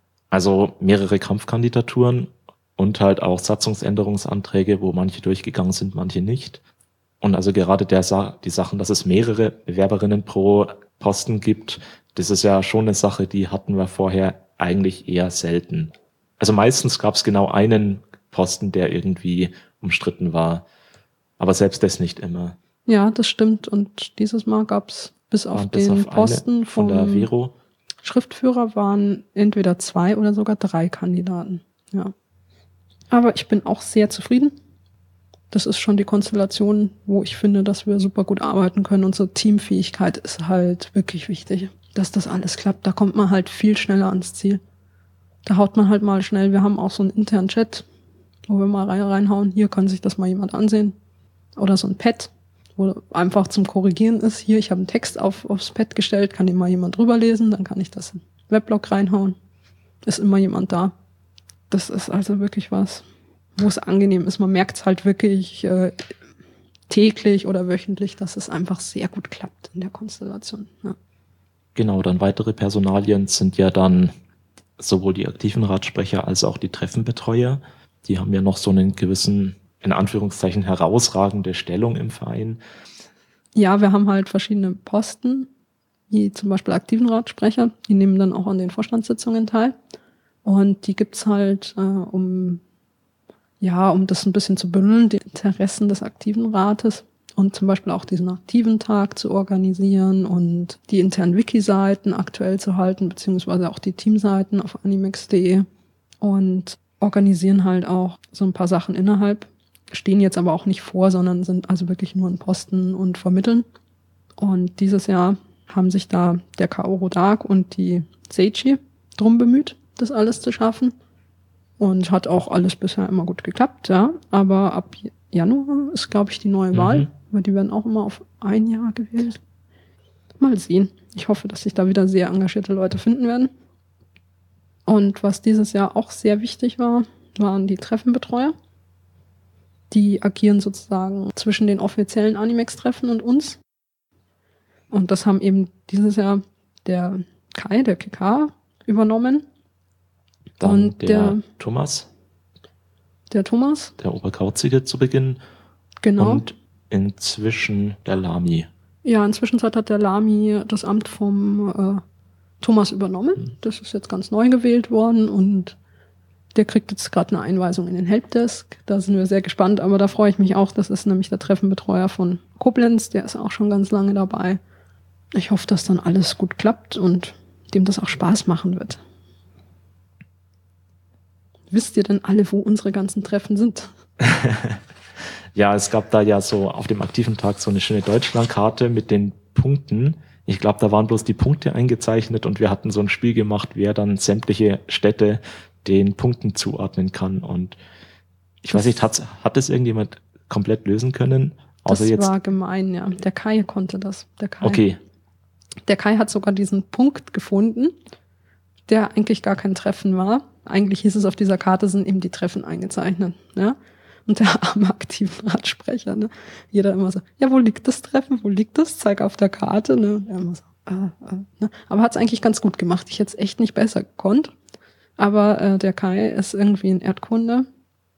Also mehrere Kampfkandidaturen und halt auch Satzungsänderungsanträge, wo manche durchgegangen sind, manche nicht. Und also gerade der Sa- die Sachen, dass es mehrere Bewerberinnen pro Posten gibt, das ist ja schon eine Sache, die hatten wir vorher eigentlich eher selten. Also meistens gab es genau einen Posten, der irgendwie umstritten war. Aber selbst das nicht immer. Ja, das stimmt. Und dieses Mal gab es bis auf bis den auf Posten von der Vero Schriftführer waren entweder zwei oder sogar drei Kandidaten. Ja. Aber ich bin auch sehr zufrieden. Das ist schon die Konstellation, wo ich finde, dass wir super gut arbeiten können. Unsere Teamfähigkeit ist halt wirklich wichtig, dass das alles klappt. Da kommt man halt viel schneller ans Ziel. Da haut man halt mal schnell. Wir haben auch so einen internen Chat, wo wir mal rein, reinhauen. Hier kann sich das mal jemand ansehen. Oder so ein Pad, wo einfach zum Korrigieren ist. Hier, ich habe einen Text auf, aufs Pad gestellt, kann den mal jemand drüber lesen, dann kann ich das in den Weblog reinhauen. Ist immer jemand da. Das ist also wirklich was, wo es angenehm ist. Man merkt es halt wirklich äh, täglich oder wöchentlich, dass es einfach sehr gut klappt in der Konstellation. Ja. Genau, dann weitere Personalien sind ja dann sowohl die aktiven Ratsprecher als auch die Treffenbetreuer. Die haben ja noch so einen gewissen, in Anführungszeichen, herausragende Stellung im Verein. Ja, wir haben halt verschiedene Posten, wie zum Beispiel aktiven Ratsprecher. Die nehmen dann auch an den Vorstandssitzungen teil. Und die gibt's halt, äh, um ja, um das ein bisschen zu bündeln, die Interessen des aktiven Rates und zum Beispiel auch diesen aktiven Tag zu organisieren und die internen Wiki-Seiten aktuell zu halten, beziehungsweise auch die Teamseiten auf animex punkt de und organisieren halt auch so ein paar Sachen innerhalb, stehen jetzt aber auch nicht vor, sondern sind also wirklich nur ein Posten und vermitteln. Und dieses Jahr haben sich da der Kaoru Dark und die Seichi drum bemüht, das alles zu schaffen. Und hat auch alles bisher immer gut geklappt, ja. Aber ab Januar ist, glaube ich, die neue Wahl. Mhm. Weil die werden auch immer auf ein Jahr gewählt. Mal sehen. Ich hoffe, dass sich da wieder sehr engagierte Leute finden werden. Und was dieses Jahr auch sehr wichtig war, waren die Treffenbetreuer. Die agieren sozusagen zwischen den offiziellen Animex-Treffen und uns. Und das haben eben dieses Jahr der Kai, der K K, übernommen. Dann und der, der Thomas. Der Thomas. Der Oberkauzige zu Beginn. Genau. Und inzwischen der Lami. Ja, inzwischen hat der Lami das Amt vom äh, Thomas übernommen. Das ist jetzt ganz neu gewählt worden und der kriegt jetzt gerade eine Einweisung in den Helpdesk. Da sind wir sehr gespannt, aber da freue ich mich auch. Das ist nämlich der Treffenbetreuer von Koblenz. Der ist auch schon ganz lange dabei. Ich hoffe, dass dann alles gut klappt und dem das auch Spaß machen wird. Wisst ihr denn alle, wo unsere ganzen Treffen sind? Ja, es gab da ja so auf dem aktiven Tag so eine schöne Deutschlandkarte mit den Punkten. Ich glaube, da waren bloß die Punkte eingezeichnet und wir hatten so ein Spiel gemacht, wer dann sämtliche Städte den Punkten zuordnen kann. Und ich das weiß nicht, hat, hat das irgendjemand komplett lösen können? Außer das jetzt war gemein, ja. Der Kai konnte das. Der Kai. Okay. Der Kai hat sogar diesen Punkt gefunden, der eigentlich gar kein Treffen war. Eigentlich hieß es auf dieser Karte, sind eben die Treffen eingezeichnet. Ja? Und der arme aktiven Ratsprecher, ne? Jeder immer so, ja, wo liegt das Treffen? Wo liegt das? Zeig auf der Karte. Ne? Und er immer so, ah, ah, ne? Aber hat es eigentlich ganz gut gemacht. Ich hätte es echt nicht besser gekonnt. Aber äh, der Kai ist irgendwie in Erdkunde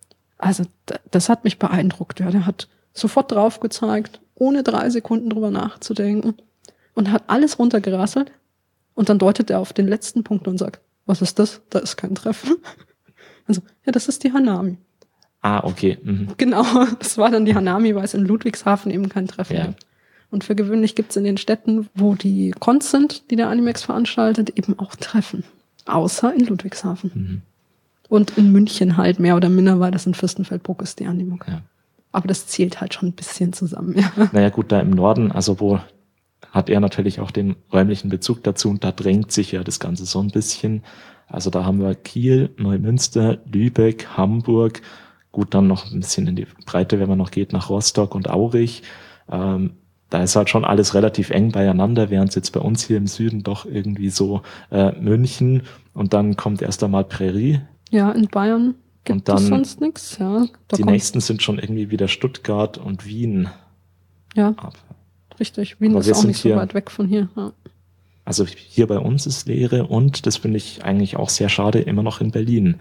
Also d- das hat mich beeindruckt. Ja. Der hat sofort drauf gezeigt, ohne drei Sekunden drüber nachzudenken und hat alles runtergerasselt. Und dann deutet er auf den letzten Punkt und sagt, was ist das? Da ist kein Treffen. Also, ja, das ist die Hanami. Ah, okay. Mhm. Genau, das war dann die Hanami, weil es in Ludwigshafen eben kein Treffen Ja. gibt. Und für gewöhnlich gibt es in den Städten, wo die Cons sind, die der Animex veranstaltet, eben auch Treffen. Außer in Ludwigshafen. Mhm. Und in München halt mehr oder minder, weil das in Fürstenfeldbruck ist, die Animuk. Ja. Aber das zählt halt schon ein bisschen zusammen, ja. Naja gut, da im Norden, also wo hat er natürlich auch den räumlichen Bezug dazu und da drängt sich ja das Ganze so ein bisschen. Also da haben wir Kiel, Neumünster, Lübeck, Hamburg, gut dann noch ein bisschen in die Breite, wenn man noch geht, nach Rostock und Aurich. Ähm, da ist halt schon alles relativ eng beieinander, während es jetzt bei uns hier im Süden doch irgendwie so äh, München und dann kommt erst einmal Prärie. Ja, in Bayern gibt Und dann es sonst nichts, ja. Da Die kommt- nächsten sind schon irgendwie wieder Stuttgart und Wien. Ja, ab. richtig. Wien Aber ist wir auch sind nicht so hier- weit weg von hier. Ja. Also hier bei uns ist Leere und, das finde ich eigentlich auch sehr schade, immer noch in Berlin.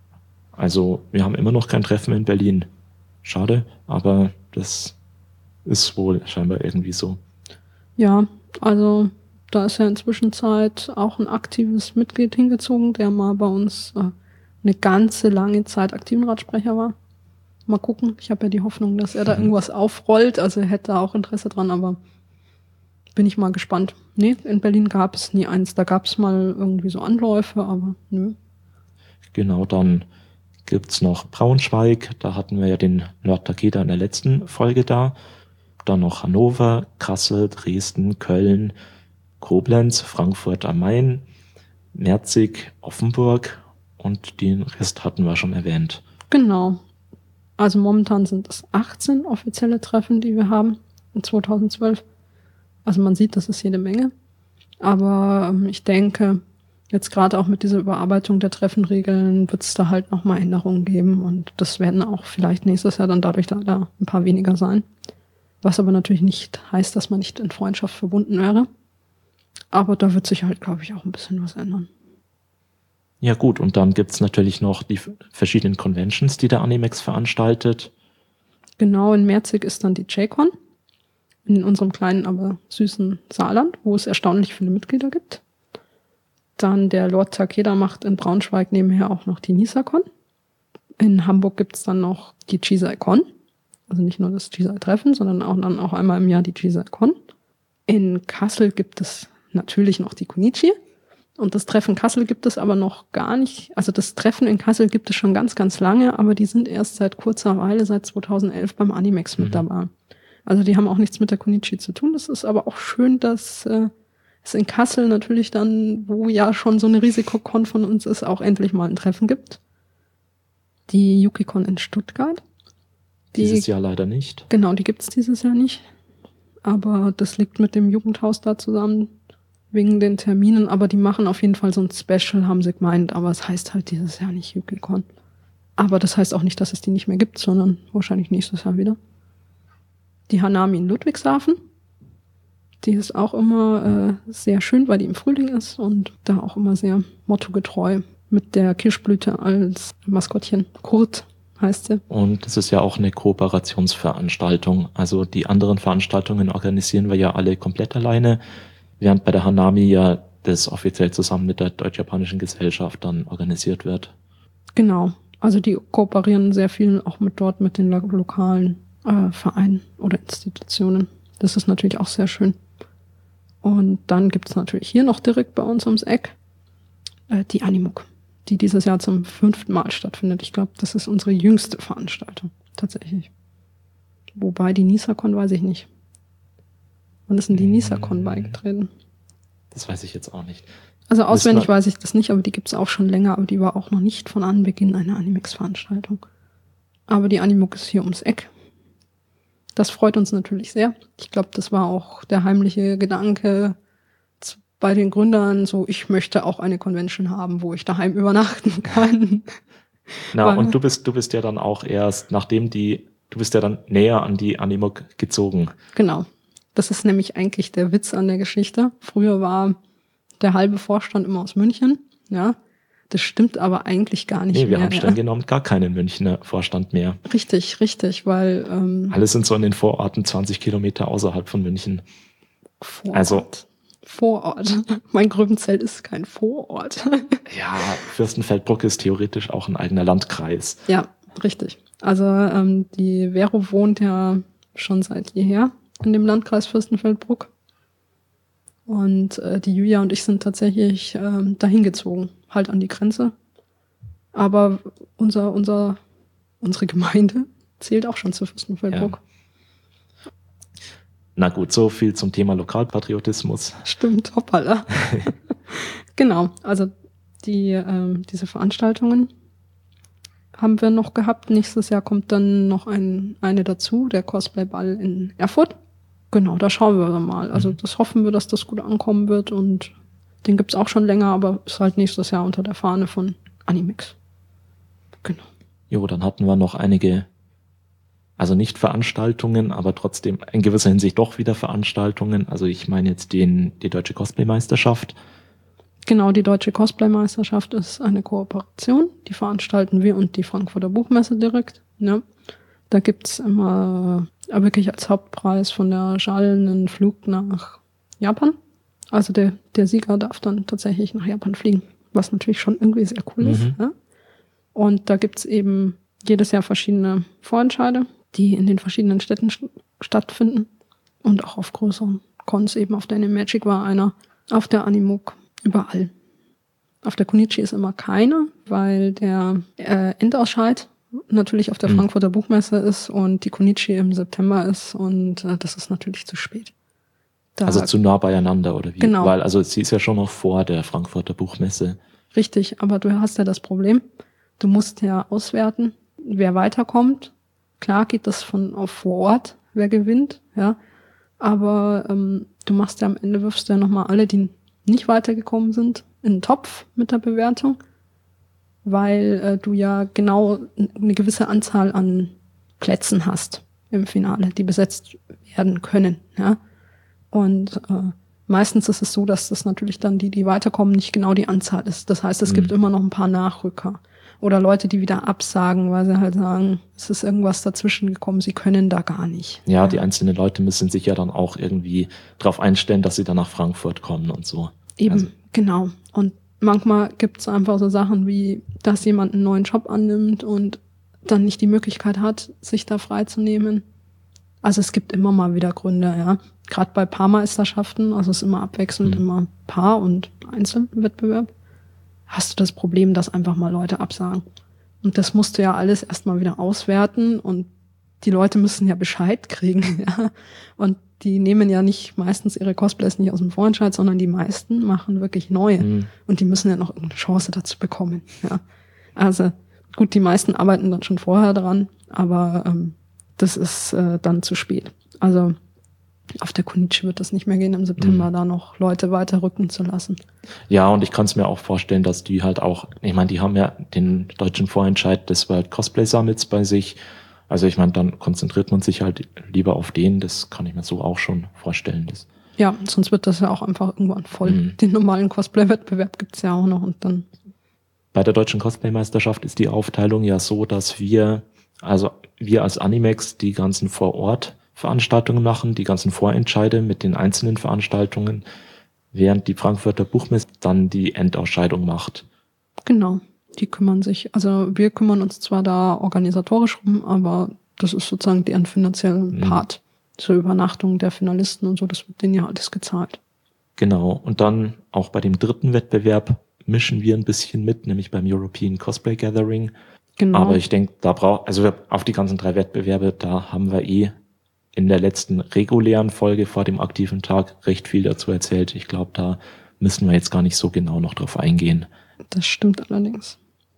Also wir haben immer noch kein Treffen in Berlin. Schade, aber das ist wohl scheinbar irgendwie so. Ja, also da ist ja inzwischen Zeit auch ein aktives Mitglied hingezogen, der mal bei uns äh, eine ganze lange Zeit aktiven Radsprecher war. Mal gucken. Ich habe ja die Hoffnung, dass er da Mhm. irgendwas aufrollt. Also er hätte da auch Interesse dran, aber bin ich mal gespannt. Nee, in Berlin gab es nie eins. Da gab es mal irgendwie so Anläufe, aber nö. Genau, dann gibt's noch Braunschweig, da hatten wir ja den Lord Takeda in der letzten Folge da. Dann noch Hannover, Kassel, Dresden, Köln, Koblenz, Frankfurt am Main, Merzig, Offenburg und den Rest hatten wir schon erwähnt. Genau. Also momentan sind es achtzehn offizielle Treffen, die wir haben in zweitausendzwölf. Also man sieht, das ist jede Menge. Aber ähm, ich denke, jetzt gerade auch mit dieser Überarbeitung der Treffenregeln wird es da halt nochmal Änderungen geben. Und das werden auch vielleicht nächstes Jahr dann dadurch da, da ein paar weniger sein. Was aber natürlich nicht heißt, dass man nicht in Freundschaft verbunden wäre. Aber da wird sich halt, glaube ich, auch ein bisschen was ändern. Ja gut, und dann gibt's natürlich noch die f- verschiedenen Conventions, die der Animex veranstaltet. Genau, in Merzig ist dann die J-Con. In unserem kleinen, aber süßen Saarland, wo es erstaunlich viele Mitglieder gibt. Dann der Lord Takeda macht in Braunschweig nebenher auch noch die Nisacon. In Hamburg gibt's dann noch die Chisai-Con. Also nicht nur das Chisai-Treffen, sondern auch dann auch einmal im Jahr die Chisai-Con. In Kassel gibt es natürlich noch die Konichi. Und das Treffen Kassel gibt es aber noch gar nicht. Also das Treffen in Kassel gibt es schon ganz, ganz lange, aber die sind erst seit kurzer Weile, seit zweitausendelf beim Animex mit Mhm. dabei. Also die haben auch nichts mit der Konichi zu tun. Das ist aber auch schön, dass äh, es in Kassel natürlich dann, wo ja schon so eine Risikokon von uns ist, auch endlich mal ein Treffen gibt. Die Yukikon in Stuttgart. Die, Dieses Jahr leider nicht. Genau, die gibt's dieses Jahr nicht. Aber das liegt mit dem Jugendhaus da zusammen, wegen den Terminen. Aber die machen auf jeden Fall so ein Special, haben sie gemeint. Aber es heißt halt dieses Jahr nicht Yukikon. Aber das heißt auch nicht, dass es die nicht mehr gibt, sondern wahrscheinlich nächstes Jahr wieder. Die Hanami in Ludwigshafen. Die ist auch immer äh, sehr schön, weil die im Frühling ist und da auch immer sehr mottogetreu mit der Kirschblüte als Maskottchen. Kurt heißt sie. Und es ist ja auch eine Kooperationsveranstaltung. Also die anderen Veranstaltungen organisieren wir ja alle komplett alleine, während bei der Hanami ja das offiziell zusammen mit der Deutsch-Japanischen Gesellschaft dann organisiert wird. Genau. Also die kooperieren sehr viel auch mit dort mit den lo lokalen äh, Vereinen oder Institutionen. Das ist natürlich auch sehr schön. Und dann gibt es natürlich hier noch direkt bei uns ums Eck äh, die Animuk, die dieses Jahr zum fünften Mal stattfindet. Ich glaube, das ist unsere jüngste Veranstaltung, tatsächlich. Wobei die Nisacon weiß ich nicht. Wann ist denn die Nisacon Mm. beigetreten? Das weiß ich jetzt auch nicht. Also auswendig Wissen wir- weiß ich das nicht, aber die gibt es auch schon länger, aber die war auch noch nicht von Anbeginn eine Animex-Veranstaltung. Aber die Animuk ist hier ums Eck. Das freut uns natürlich sehr. Ich glaube, das war auch der heimliche Gedanke z- bei den Gründern, so ich möchte auch eine Convention haben, wo ich daheim übernachten kann. Na, Weil- und du bist, du bist ja dann auch erst, nachdem die, du bist ja dann näher an die Animuk gezogen. Genau. Das ist nämlich eigentlich der Witz an der Geschichte. Früher war der halbe Vorstand immer aus München, ja. Das stimmt aber eigentlich gar nicht Nee, wir mehr. haben streng Ja. genommen gar keinen Münchner Vorstand mehr. Richtig, richtig, weil ähm, Alle sind so in den Vororten zwanzig Kilometer außerhalb von München. Vorort. Also, Vorort. Mein Gröbenzelt ist kein Vorort. ja, Fürstenfeldbruck ist theoretisch auch ein eigener Landkreis. Ja, richtig. Also ähm, die Vero wohnt ja schon seit jeher in dem Landkreis Fürstenfeldbruck. Und äh, die Julia und ich sind tatsächlich ähm, dahin gezogen, halt an die Grenze. Aber unser, unser, unsere Gemeinde zählt auch schon zu Fürstenfeldbruck. Ja. Na gut, so viel zum Thema Lokalpatriotismus. Stimmt, hoppala. Genau, also die ähm, diese Veranstaltungen haben wir noch gehabt. Nächstes Jahr kommt dann noch ein, eine dazu, der Cosplay-Ball in Erfurt. Genau, da schauen wir mal. Also das hoffen wir, dass das gut ankommen wird und den gibt's auch schon länger, aber ist halt nächstes Jahr unter der Fahne von Animex. Genau. Jo, dann hatten wir noch einige, also nicht Veranstaltungen, aber trotzdem in gewisser Hinsicht doch wieder Veranstaltungen. Also ich meine jetzt den, die Deutsche Cosplay-Meisterschaft. Genau, die Deutsche Cosplay-Meisterschaft ist eine Kooperation. Die veranstalten wir und die Frankfurter Buchmesse direkt. Ja. Da gibt's immer äh, wirklich als Hauptpreis von der Schall einen Flug nach Japan. Also der, der Sieger darf dann tatsächlich nach Japan fliegen, was natürlich schon irgendwie sehr cool ist. Mhm. Ja. Und da gibt's eben jedes Jahr verschiedene Vorentscheide, die in den verschiedenen Städten st- stattfinden. Und auch auf größeren Cons, eben auf der Animagic war einer, auf der Animook, überall. Auf der Konichi ist immer keine, weil der äh, Endausscheid natürlich auf der Mhm. Frankfurter Buchmesse ist und die Konichi im September ist und äh, das ist natürlich zu spät. Da, Also zu nah beieinander, oder wie? Genau. Weil, also sie ist ja schon noch vor der Frankfurter Buchmesse. Richtig, aber du hast ja das Problem, du musst ja auswerten, wer weiterkommt. Klar geht das von auf vor Ort, wer gewinnt, ja. Aber ähm, du machst ja am Ende, wirfst du ja nochmal alle, die nicht weitergekommen sind, in den Topf mit der Bewertung, weil äh, du ja genau eine gewisse Anzahl an Plätzen hast im Finale, die besetzt werden können, ja. Und äh, meistens ist es so, dass das natürlich dann die, die weiterkommen, nicht genau die Anzahl ist. Das heißt, es Mhm. gibt immer noch ein paar Nachrücker. Oder Leute, die wieder absagen, weil sie halt sagen, es ist irgendwas dazwischen gekommen, sie können da gar nicht. Ja, die einzelnen Leute müssen sich ja dann auch irgendwie darauf einstellen, dass sie dann nach Frankfurt kommen und so. Eben, Also, genau. Und manchmal gibt es einfach so Sachen wie, dass jemand einen neuen Job annimmt und dann nicht die Möglichkeit hat, sich da freizunehmen. Also es gibt immer mal wieder Gründe, ja. Gerade bei Paarmeisterschaften, also es ist immer abwechselnd, Mhm. immer Paar- und Einzelwettbewerb, hast du das Problem, dass einfach mal Leute absagen. Und das musst du ja alles erstmal wieder auswerten und die Leute müssen ja Bescheid kriegen, ja. Und die nehmen ja nicht meistens ihre Cosplays nicht aus dem Vorentscheid, sondern die meisten machen wirklich neue. Mhm. Und die müssen ja noch irgendeine Chance dazu bekommen, ja. Also gut, die meisten arbeiten dann schon vorher dran, aber ähm, das ist äh, dann zu spät. Also auf der Konichi wird das nicht mehr gehen, im September Mhm. da noch Leute weiterrücken zu lassen. Ja, und ich kann es mir auch vorstellen, dass die halt auch, ich meine, die haben ja den deutschen Vorentscheid des World Cosplay Summits bei sich. Also ich meine, dann konzentriert man sich halt lieber auf den, das kann ich mir so auch schon vorstellen. Das, Ja, sonst wird das ja auch einfach irgendwann voll. Mhm. Den normalen Cosplay-Wettbewerb gibt's ja auch noch und dann, bei der Deutschen Cosplay-Meisterschaft ist die Aufteilung ja so, dass wir, also wir als Animex die ganzen Vor-Ort-Veranstaltungen machen, die ganzen Vorentscheide mit den einzelnen Veranstaltungen, während die Frankfurter Buchmesse dann die Endausscheidung macht. genau, die kümmern sich. Also wir kümmern uns zwar da organisatorisch rum, aber das ist sozusagen deren finanziellen Mhm. Part. Zur Übernachtung der Finalisten und so, das wird denen ja alles gezahlt. Genau. Und dann auch bei dem dritten Wettbewerb mischen wir ein bisschen mit, nämlich beim European Cosplay Gathering. Genau. Aber ich denke, da braucht, also wir, auf die ganzen drei Wettbewerbe, da haben wir eh in der letzten regulären Folge vor dem aktiven Tag recht viel dazu erzählt. Ich glaube, da müssen wir jetzt gar nicht so genau noch drauf eingehen. Das stimmt allerdings.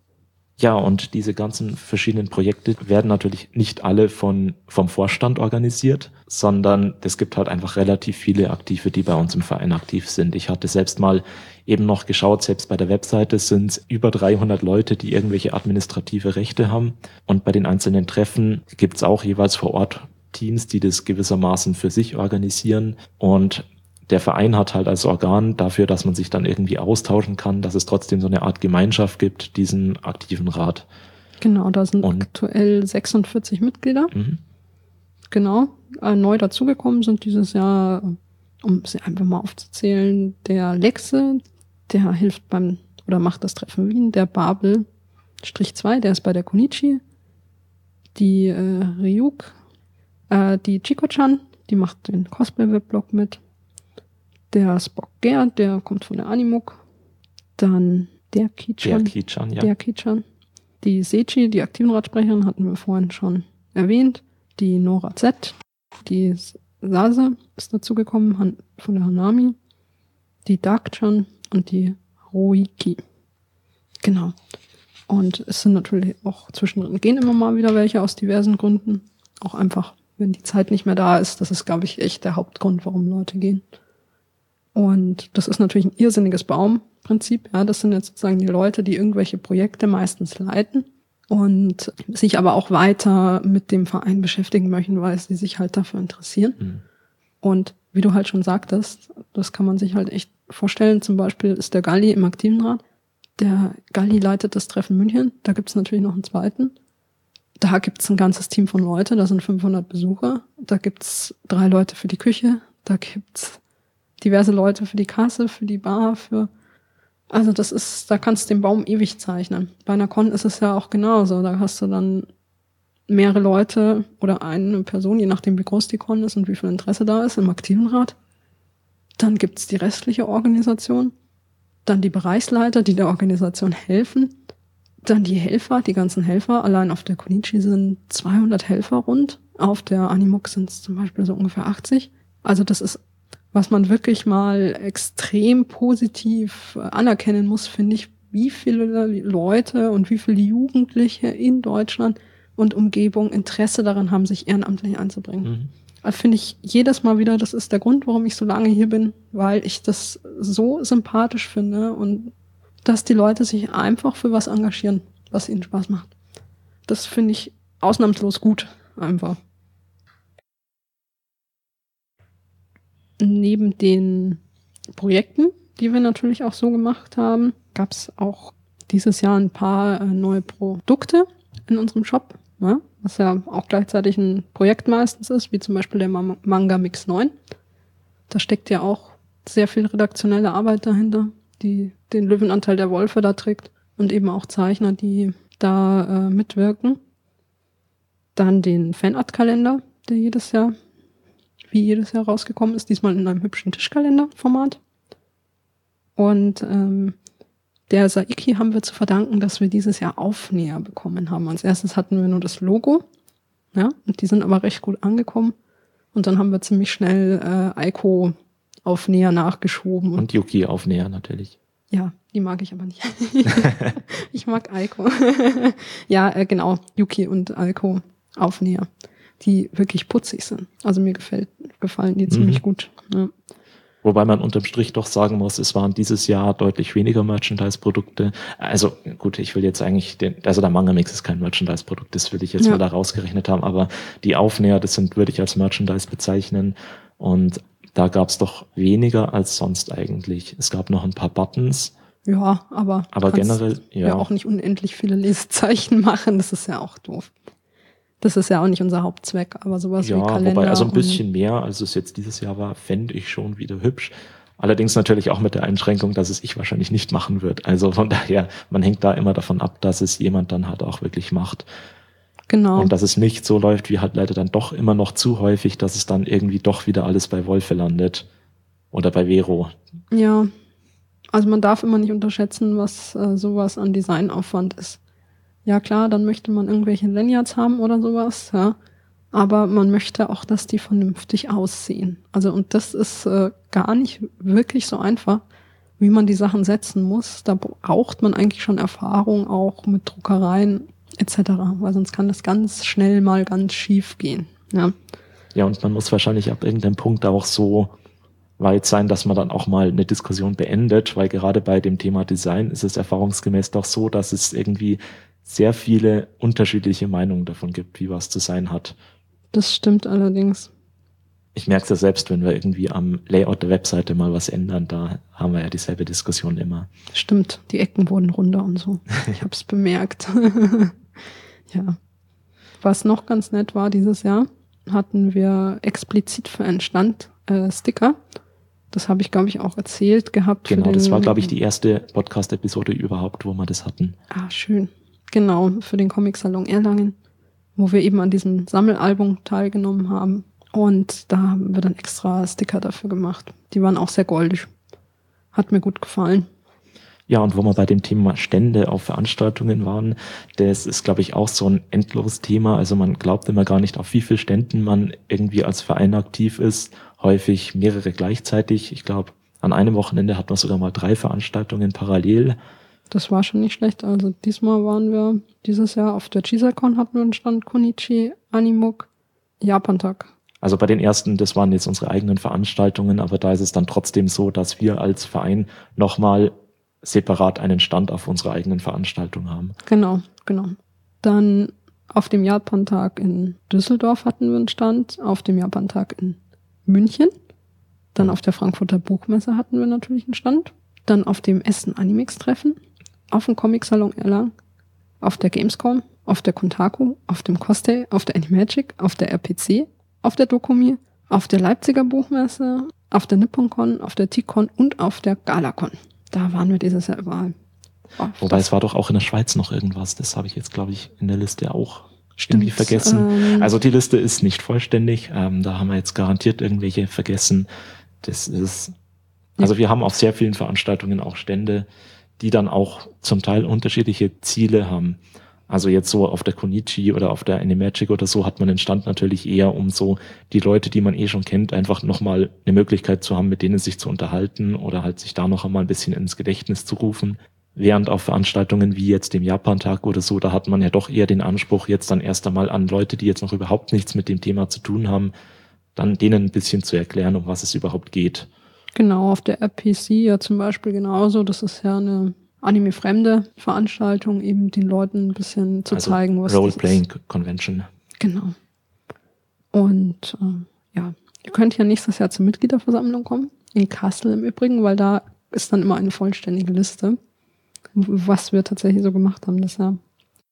Ja, und diese ganzen verschiedenen Projekte werden natürlich nicht alle von, vom Vorstand organisiert, sondern es gibt halt einfach relativ viele Aktive, die bei uns im Verein aktiv sind. Ich hatte selbst mal eben noch geschaut, selbst bei der Webseite sind es über dreihundert Leute, die irgendwelche administrative Rechte haben. Und bei den einzelnen Treffen gibt es auch jeweils vor Ort Teams, die das gewissermaßen für sich organisieren. Und der Verein hat halt als Organ dafür, dass man sich dann irgendwie austauschen kann, dass es trotzdem so eine Art Gemeinschaft gibt, diesen aktiven Rat. Genau, da sind Und, aktuell sechsundvierzig Mitglieder. Mhm. Genau, äh, neu dazugekommen sind dieses Jahr, um sie einfach mal aufzuzählen, der Lexe, der hilft beim, oder macht das Treffen Wien, der Babel, Strich zwei, der ist bei der Konichi, die äh, Ryuk, äh, die Chico-chan, die macht den Cosplay-Weblog mit, der Spock Gerd, der kommt von der Animuk, dann der Ki-chan, Der Ki-chan, ja. der Ki-chan, die Sechi, die aktiven Radsprecherin, hatten wir vorhin schon erwähnt, die Nora Z, die Sase ist dazugekommen Han- von der Hanami, die Dark-chan und die Roiki. Genau. Und es sind natürlich auch zwischendrin gehen immer mal wieder welche aus diversen Gründen. Auch einfach, wenn die Zeit nicht mehr da ist. Das ist, glaube ich, echt der Hauptgrund, warum Leute gehen. Und das ist natürlich ein irrsinniges Baumprinzip. Ja, das sind jetzt sozusagen die Leute, die irgendwelche Projekte meistens leiten und sich aber auch weiter mit dem Verein beschäftigen möchten, weil sie sich halt dafür interessieren. Mhm. Und wie du halt schon sagtest, das kann man sich halt echt vorstellen. Zum Beispiel ist der Galli im Aktivenrat. Der Galli leitet das Treffen München. Da gibt es natürlich noch einen zweiten. Da gibt es ein ganzes Team von Leuten. Da sind fünfhundert Besucher. Da gibt es drei Leute für die Küche. Da gibt es diverse Leute für die Kasse, für die Bar, für... Also das ist, da kannst du den Baum ewig zeichnen. Bei einer Con ist es ja auch genauso. Da hast du dann mehrere Leute oder eine Person, je nachdem wie groß die Con ist und wie viel Interesse da ist, im Aktivenrat. Dann gibt's die restliche Organisation. Dann die Bereichsleiter, die der Organisation helfen. Dann die Helfer, die ganzen Helfer. Allein auf der Konichi sind zweihundert Helfer rund. Auf der Animuk sind es zum Beispiel so ungefähr achtzig. Also das ist, was man wirklich mal extrem positiv anerkennen muss, finde ich, wie viele Leute und wie viele Jugendliche in Deutschland und Umgebung Interesse daran haben, sich ehrenamtlich einzubringen. Mhm. Also finde ich jedes Mal wieder, das ist der Grund, warum ich so lange hier bin, weil ich das so sympathisch finde und dass die Leute sich einfach für was engagieren, was ihnen Spaß macht. Das finde ich ausnahmslos gut, einfach. Neben den Projekten, die wir natürlich auch so gemacht haben, gab es auch dieses Jahr ein paar äh, neue Produkte in unserem Shop, ja, was ja auch gleichzeitig ein Projekt meistens ist, wie zum Beispiel der Ma- Manga Mix neun. Da steckt ja auch sehr viel redaktionelle Arbeit dahinter, die den Löwenanteil der Wolfe da trägt und eben auch Zeichner, die da äh, mitwirken. Dann den Fanart-Kalender, der jedes Jahr wie jedes Jahr rausgekommen ist, diesmal in einem hübschen Tischkalender-Format. Und ähm, der Saiki haben wir zu verdanken, dass wir dieses Jahr Aufnäher bekommen haben. Als erstes hatten wir nur das Logo, ja, und die sind aber recht gut angekommen. Und dann haben wir ziemlich schnell äh, Aiko-Aufnäher nachgeschoben. Und Yuki-Aufnäher natürlich. Ja, die mag ich aber nicht. Ich mag Aiko. Ja, äh, genau, Yuki und Aiko-Aufnäher, die wirklich putzig sind. Also mir gefällt, gefallen die ziemlich mhm. gut. Ja. Wobei man unterm Strich doch sagen muss, es waren dieses Jahr deutlich weniger Merchandise-Produkte. Also gut, ich will jetzt eigentlich, den, also der Manga-Mix ist kein Merchandise-Produkt, das will ich jetzt ja. mal da rausgerechnet haben, aber die Aufnäher, das sind, würde ich als Merchandise bezeichnen. Und da gab es doch weniger als sonst eigentlich. Es gab noch ein paar Buttons. Ja, aber, aber generell ja. ja auch nicht unendlich viele Lesezeichen machen, das ist ja auch doof. Das ist ja auch nicht unser Hauptzweck, aber sowas ja, wie Kalender. Wobei, also ein bisschen mehr, als es jetzt dieses Jahr war, fände ich schon wieder hübsch. Allerdings natürlich auch mit der Einschränkung, dass es ich wahrscheinlich nicht machen wird. Also von daher, man hängt da immer davon ab, dass es jemand dann halt auch wirklich macht. Genau. Und dass es nicht so läuft, wie halt leider dann doch immer noch zu häufig, dass es dann irgendwie doch wieder alles bei Wolfe landet. Oder bei Vero. Ja, also man darf immer nicht unterschätzen, was äh, sowas an Designaufwand ist. Ja klar, dann möchte man irgendwelche Lanyards haben oder sowas, ja. Aber man möchte auch, dass die vernünftig aussehen. Also und das ist äh, gar nicht wirklich so einfach, wie man die Sachen setzen muss. Da braucht man eigentlich schon Erfahrung auch mit Druckereien et cetera. Weil sonst kann das ganz schnell mal ganz schief gehen. Ja, ja, und man muss wahrscheinlich ab irgendeinem Punkt auch so weit sein, dass man dann auch mal eine Diskussion beendet, weil gerade bei dem Thema Design ist es erfahrungsgemäß doch so, dass es irgendwie sehr viele unterschiedliche Meinungen davon gibt, wie was zu sein hat. Das stimmt allerdings. Ich merke es ja selbst, wenn wir irgendwie am Layout der Webseite mal was ändern, da haben wir ja dieselbe Diskussion immer. Stimmt, die Ecken wurden runder und so. Ich habe es bemerkt. Ja. Was noch ganz nett war dieses Jahr, hatten wir explizit für einen Stand äh, Sticker. Das habe ich, glaube ich, auch erzählt gehabt. Genau, für den, das war, glaube ich, die erste Podcast-Episode überhaupt, wo wir das hatten. Ah, schön. Genau, für den Comic-Salon Erlangen, wo wir eben an diesem Sammelalbum teilgenommen haben. Und da haben wir dann extra Sticker dafür gemacht. Die waren auch sehr goldig. Hat mir gut gefallen. Ja, und wo wir bei dem Thema Stände auf Veranstaltungen waren, das ist, glaube ich, auch so ein endloses Thema. Also man glaubt immer gar nicht, auf wie vielen Ständen man irgendwie als Verein aktiv ist. Häufig mehrere gleichzeitig. Ich glaube, an einem Wochenende hat man sogar mal drei Veranstaltungen parallel. Das war schon nicht schlecht. Also diesmal waren wir dieses Jahr auf der Chisacon, hatten wir einen Stand, Konichi, Animuk, Japantag. Also bei den ersten, das waren jetzt unsere eigenen Veranstaltungen, aber da ist es dann trotzdem so, dass wir als Verein nochmal separat einen Stand auf unserer eigenen Veranstaltung haben. Genau, genau. Dann auf dem Japantag in Düsseldorf hatten wir einen Stand, auf dem Japantag in München. Dann auf der Frankfurter Buchmesse hatten wir natürlich einen Stand. Dann auf dem Essen Animex-Treffen, auf dem Comic-Salon Erlangen, auf der Gamescom, auf der Kontaku, auf dem Cosplay, auf der Animagic, auf der R P C, auf der Dokumi, auf der Leipziger Buchmesse, auf der Nipponcon, auf der T-Con und auf der Galacon. Da waren wir dieses Jahr überall. Oh, Wobei es war doch auch in der Schweiz noch irgendwas. Das habe ich jetzt, glaube ich, in der Liste auch irgendwie vergessen. Ähm, also die Liste ist nicht vollständig. Ähm, da haben wir jetzt garantiert irgendwelche vergessen. Das ist, also wir haben auf sehr vielen Veranstaltungen auch Stände, die dann auch zum Teil unterschiedliche Ziele haben. Also jetzt so auf der Konichi oder auf der Animagic oder so hat man den Stand natürlich eher, um so die Leute, die man eh schon kennt, einfach nochmal eine Möglichkeit zu haben, mit denen sich zu unterhalten oder halt sich da noch einmal ein bisschen ins Gedächtnis zu rufen. Während auf Veranstaltungen wie jetzt dem Japantag oder so, da hat man ja doch eher den Anspruch, jetzt dann erst einmal an Leute, die jetzt noch überhaupt nichts mit dem Thema zu tun haben, dann denen ein bisschen zu erklären, um was es überhaupt geht. Genau, auf der R P C ja zum Beispiel genauso. Das ist ja eine anime-fremde Veranstaltung, eben den Leuten ein bisschen zu also zeigen, was Role-Playing Convention. Genau. Und äh, ja, ihr könnt ja nächstes Jahr zur Mitgliederversammlung kommen, in Kassel im Übrigen, weil da ist dann immer eine vollständige Liste, was wir tatsächlich so gemacht haben das Jahr.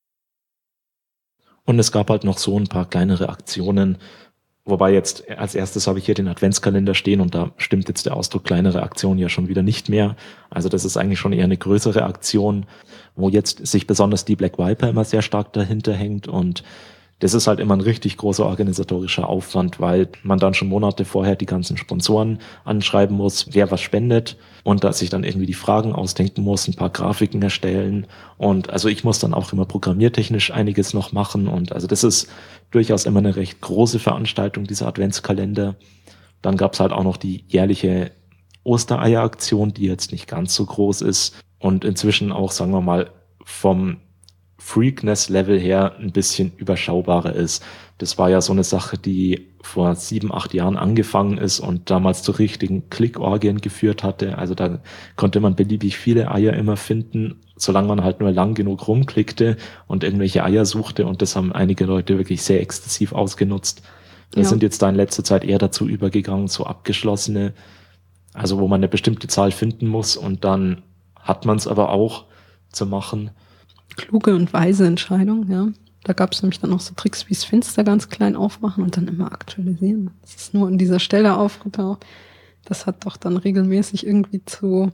Und es gab halt noch so ein paar kleinere Aktionen, wobei jetzt als erstes habe ich hier den Adventskalender stehen und da stimmt jetzt der Ausdruck kleinere Aktion ja schon wieder nicht mehr. Also das ist eigentlich schon eher eine größere Aktion, wo jetzt sich besonders die Black Viper immer sehr stark dahinter hängt und das ist halt immer ein richtig großer organisatorischer Aufwand, weil man dann schon Monate vorher die ganzen Sponsoren anschreiben muss, wer was spendet und dass sich dann irgendwie die Fragen ausdenken muss, ein paar Grafiken erstellen und also ich muss dann auch immer programmiertechnisch einiges noch machen und also das ist durchaus immer eine recht große Veranstaltung, dieser Adventskalender. Dann gab's halt auch noch die jährliche Ostereier-Aktion, die jetzt nicht ganz so groß ist und inzwischen auch, sagen wir mal, vom Freakness-Level her ein bisschen überschaubarer ist. Das war ja so eine Sache, die vor sieben, acht Jahren angefangen ist und damals zu richtigen Klickorgien geführt hatte. Also da konnte man beliebig viele Eier immer finden, solange man halt nur lang genug rumklickte und irgendwelche Eier suchte und das haben einige Leute wirklich sehr exzessiv ausgenutzt. Wir Ja. sind jetzt da in letzter Zeit eher dazu übergegangen, so abgeschlossene, also wo man eine bestimmte Zahl finden muss und dann hat man es aber auch zu machen. Kluge und weise Entscheidung, ja. Da gab es nämlich dann auch so Tricks wie das Fenster ganz klein aufmachen und dann immer aktualisieren. Das ist nur an dieser Stelle aufgetaucht. Das hat doch dann regelmäßig irgendwie zu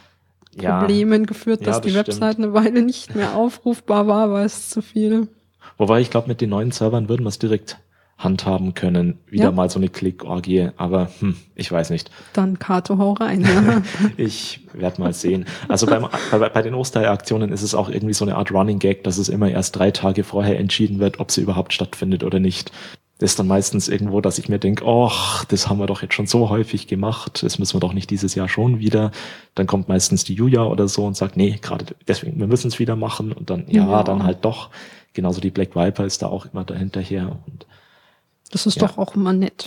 Ja. Problemen geführt, Ja, dass das die Website eine Weile nicht mehr aufrufbar war, weil es zu viel. Wobei ich glaube, mit den neuen Servern würden wir es direkt handhaben können. Wieder Ja. mal so eine Klickorgie, aber hm, ich weiß nicht. Dann Kato, hau rein. Ja. Ich werde mal sehen. Also beim, bei, bei den Osteraktionen ist es auch irgendwie so eine Art Running Gag, dass es immer erst drei Tage vorher entschieden wird, ob sie überhaupt stattfindet oder nicht. Das ist dann meistens irgendwo, dass ich mir denke, ach, das haben wir doch jetzt schon so häufig gemacht, das müssen wir doch nicht dieses Jahr schon wieder. Dann kommt meistens die Julia oder so und sagt, nee, gerade deswegen, wir müssen es wieder machen. Und dann, ja, Ja. dann halt doch. Genauso die Black Viper ist da auch immer dahinterher. Und Das ist Ja. doch auch immer nett.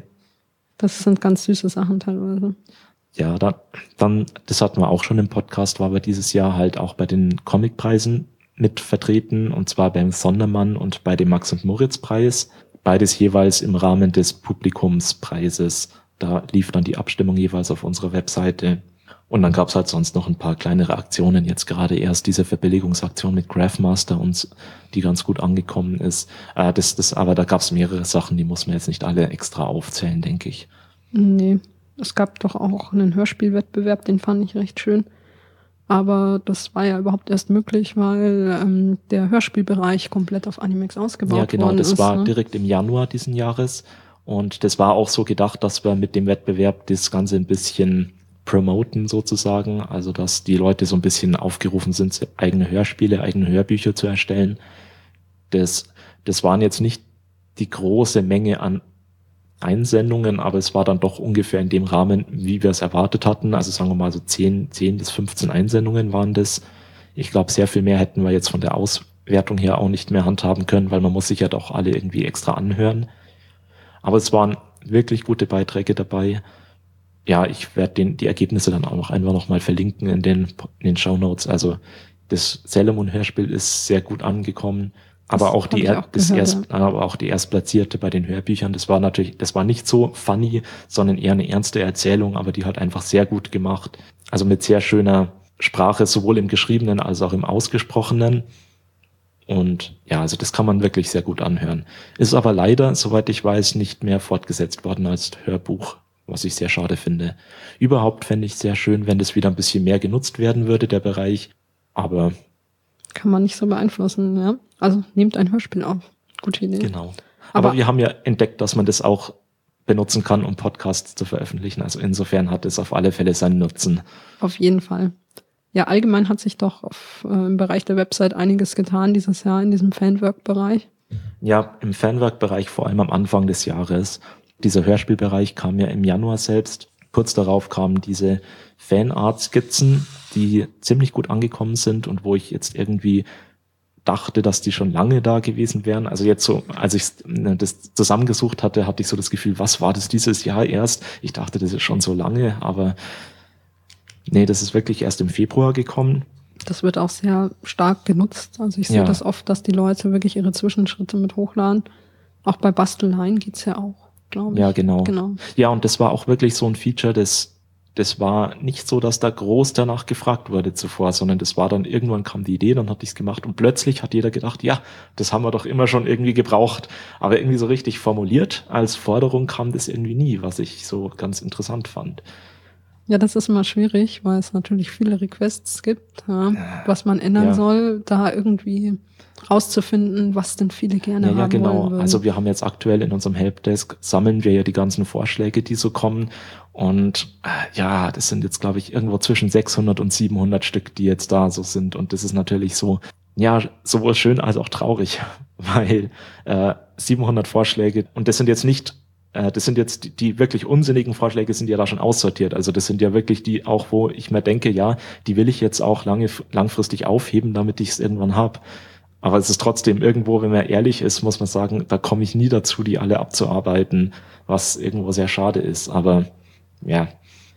Das sind ganz süße Sachen teilweise. ja, da, dann, das hatten wir auch schon im Podcast, war wir dieses Jahr halt auch bei den Comicpreisen mit vertreten und zwar beim Sondermann und bei dem Max- und Moritz-Preis. beides jeweils im Rahmen des Publikumspreises. Da lief dann die Abstimmung jeweils auf unserer Webseite. Und dann gab es halt sonst noch ein paar kleinere Aktionen. Jetzt gerade erst diese Verbilligungsaktion mit Graphmaster, uns, die ganz gut angekommen ist. Äh, das, das, aber da gab es mehrere Sachen, die muss man jetzt nicht alle extra aufzählen, denke ich. Nee, es gab doch auch einen Hörspielwettbewerb, den fand ich recht schön. Aber das war ja überhaupt erst möglich, weil ähm, der Hörspielbereich komplett auf Animex ausgebaut worden ist. Ja, genau, das ist, war ne? direkt im Januar diesen Jahres. Und das war auch so gedacht, dass wir mit dem Wettbewerb das Ganze ein bisschen promoten sozusagen, also dass die Leute so ein bisschen aufgerufen sind, eigene Hörspiele, eigene Hörbücher zu erstellen. Das, das waren jetzt nicht die große Menge an Einsendungen, aber es war dann doch ungefähr in dem Rahmen, wie wir es erwartet hatten. Also sagen wir mal so zehn, zehn bis fünfzehn Einsendungen waren das. Ich glaube, sehr viel mehr hätten wir jetzt von der Auswertung her auch nicht mehr handhaben können, weil man muss sich ja doch alle irgendwie extra anhören. Aber es waren wirklich gute Beiträge dabei. Ja, ich werde den die Ergebnisse dann auch noch einfach noch mal verlinken in den in den Shownotes. Also das Sailor-Moon-Hörspiel ist sehr gut angekommen, aber das auch die auch das gehört, erst, ja. aber auch die Erstplatzierte bei den Hörbüchern. Das war natürlich, das war nicht so funny, sondern eher eine ernste Erzählung, aber die hat einfach sehr gut gemacht. Also mit sehr schöner Sprache, sowohl im Geschriebenen als auch im Ausgesprochenen. Und ja, also das kann man wirklich sehr gut anhören. Ist aber leider, soweit ich weiß, nicht mehr fortgesetzt worden als Hörbuch, was ich sehr schade finde. Überhaupt fände ich sehr schön, wenn das wieder ein bisschen mehr genutzt werden würde, der Bereich. Aber kann man nicht so beeinflussen, ja. Also nehmt ein Hörspiel auf. Gute Idee. Genau. Aber, Aber wir haben ja entdeckt, dass man das auch benutzen kann, um Podcasts zu veröffentlichen. Also insofern hat es auf alle Fälle seinen Nutzen. Auf jeden Fall. Ja, allgemein hat sich doch auf, äh, im Bereich der Website einiges getan dieses Jahr in diesem Fanwork-Bereich. Ja, im Fanwork-Bereich vor allem am Anfang des Jahres. Dieser Hörspielbereich kam ja im Januar selbst. Kurz darauf kamen diese Fanart-Skizzen, die ziemlich gut angekommen sind und wo ich jetzt irgendwie dachte, dass die schon lange da gewesen wären. Also jetzt so, als ich das zusammengesucht hatte, hatte ich so das Gefühl, was war das dieses Jahr erst? Ich dachte, das ist schon so lange, aber nee, das ist wirklich erst im Februar gekommen. Das wird auch sehr stark genutzt. Also ich sehe Ja. das oft, dass die Leute wirklich ihre Zwischenschritte mit hochladen. Auch bei Basteleien geht's ja auch, glaube ich. Ja, genau. genau. Ja, und das war auch wirklich so ein Feature, das das war nicht so, dass da groß danach gefragt wurde zuvor, sondern das war dann, irgendwann kam die Idee, dann hatte ich es gemacht und plötzlich hat jeder gedacht, ja, das haben wir doch immer schon irgendwie gebraucht. Aber irgendwie so richtig formuliert als Forderung kam das irgendwie nie, was ich so ganz interessant fand. Ja, das ist immer schwierig, weil es natürlich viele Requests gibt, ja, was man ändern Ja. soll, da irgendwie rauszufinden, was denn viele gerne Ja, ja, haben genau. wollen würden. Also wir haben jetzt aktuell in unserem Helpdesk, sammeln wir ja die ganzen Vorschläge, die so kommen. Und äh, ja, das sind jetzt, glaube ich, irgendwo zwischen sechshundert und siebenhundert Stück, die jetzt da so sind. Und das ist natürlich so, ja, sowohl schön als auch traurig, weil äh, siebenhundert Vorschläge, und das sind jetzt nicht, äh, das sind jetzt die, die wirklich unsinnigen Vorschläge, sind ja da schon aussortiert. Also das sind ja wirklich die auch, wo ich mir denke, ja, die will ich jetzt auch lange langfristig aufheben, damit ich es irgendwann habe. Aber es ist trotzdem irgendwo, wenn man ehrlich ist, muss man sagen, da komme ich nie dazu, die alle abzuarbeiten, was irgendwo sehr schade ist. Aber ja,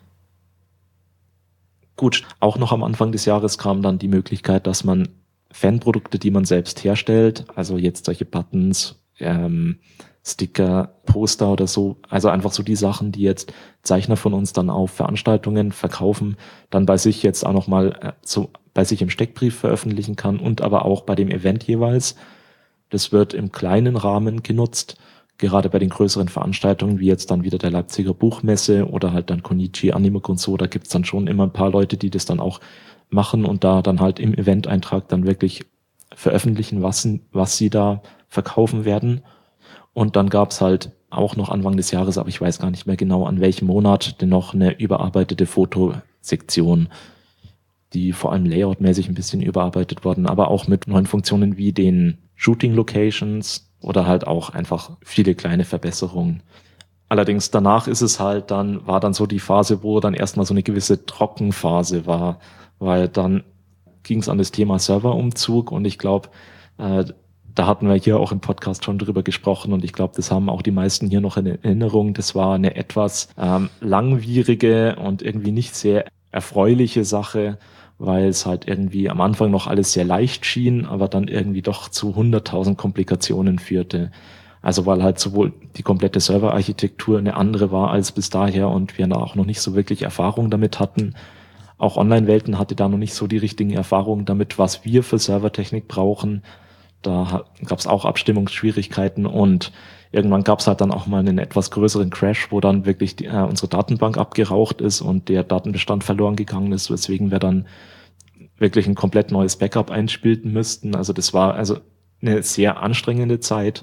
gut. Auch noch am Anfang des Jahres kam dann die Möglichkeit, dass man Fanprodukte, die man selbst herstellt, also jetzt solche Buttons, ähm, Sticker, Poster oder so, also einfach so die Sachen, die jetzt Zeichner von uns dann auf Veranstaltungen verkaufen, dann bei sich jetzt auch nochmal äh, so bei sich im Steckbrief veröffentlichen kann und aber auch bei dem Event jeweils. Das wird im kleinen Rahmen genutzt, gerade bei den größeren Veranstaltungen, wie jetzt dann wieder der Leipziger Buchmesse oder halt dann Konichi, Animuk und so, da gibt's dann schon immer ein paar Leute, die das dann auch machen und da dann halt im Event-Eintrag dann wirklich veröffentlichen, was, was sie da verkaufen werden. Und dann gab's halt auch noch Anfang des Jahres, aber ich weiß gar nicht mehr genau an welchem Monat, denn noch eine überarbeitete Fotosektion, die vor allem layoutmäßig ein bisschen überarbeitet worden, aber auch mit neuen Funktionen wie den Shooting Locations oder halt auch einfach viele kleine Verbesserungen. Allerdings danach ist es halt dann, war dann so die Phase, wo dann erstmal so eine gewisse Trockenphase war, weil dann ging es an das Thema Serverumzug und ich glaube, äh, da hatten wir hier auch im Podcast schon drüber gesprochen und ich glaube, das haben auch die meisten hier noch in Erinnerung. Das war eine etwas ähm, langwierige und irgendwie nicht sehr erfreuliche Sache, weil es halt irgendwie am Anfang noch alles sehr leicht schien, aber dann irgendwie doch zu hunderttausend Komplikationen führte. Also weil halt sowohl die komplette Serverarchitektur eine andere war als bis daher und wir da auch noch nicht so wirklich Erfahrung damit hatten. Auch Online-Welten hatte da noch nicht so die richtigen Erfahrungen damit, was wir für Servertechnik brauchen. Da gab es auch Abstimmungsschwierigkeiten und irgendwann gab es halt dann auch mal einen etwas größeren Crash, wo dann wirklich die, äh, unsere Datenbank abgeraucht ist und der Datenbestand verloren gegangen ist, weswegen wir dann wirklich ein komplett neues Backup einspielen müssten. Also das war also eine sehr anstrengende Zeit,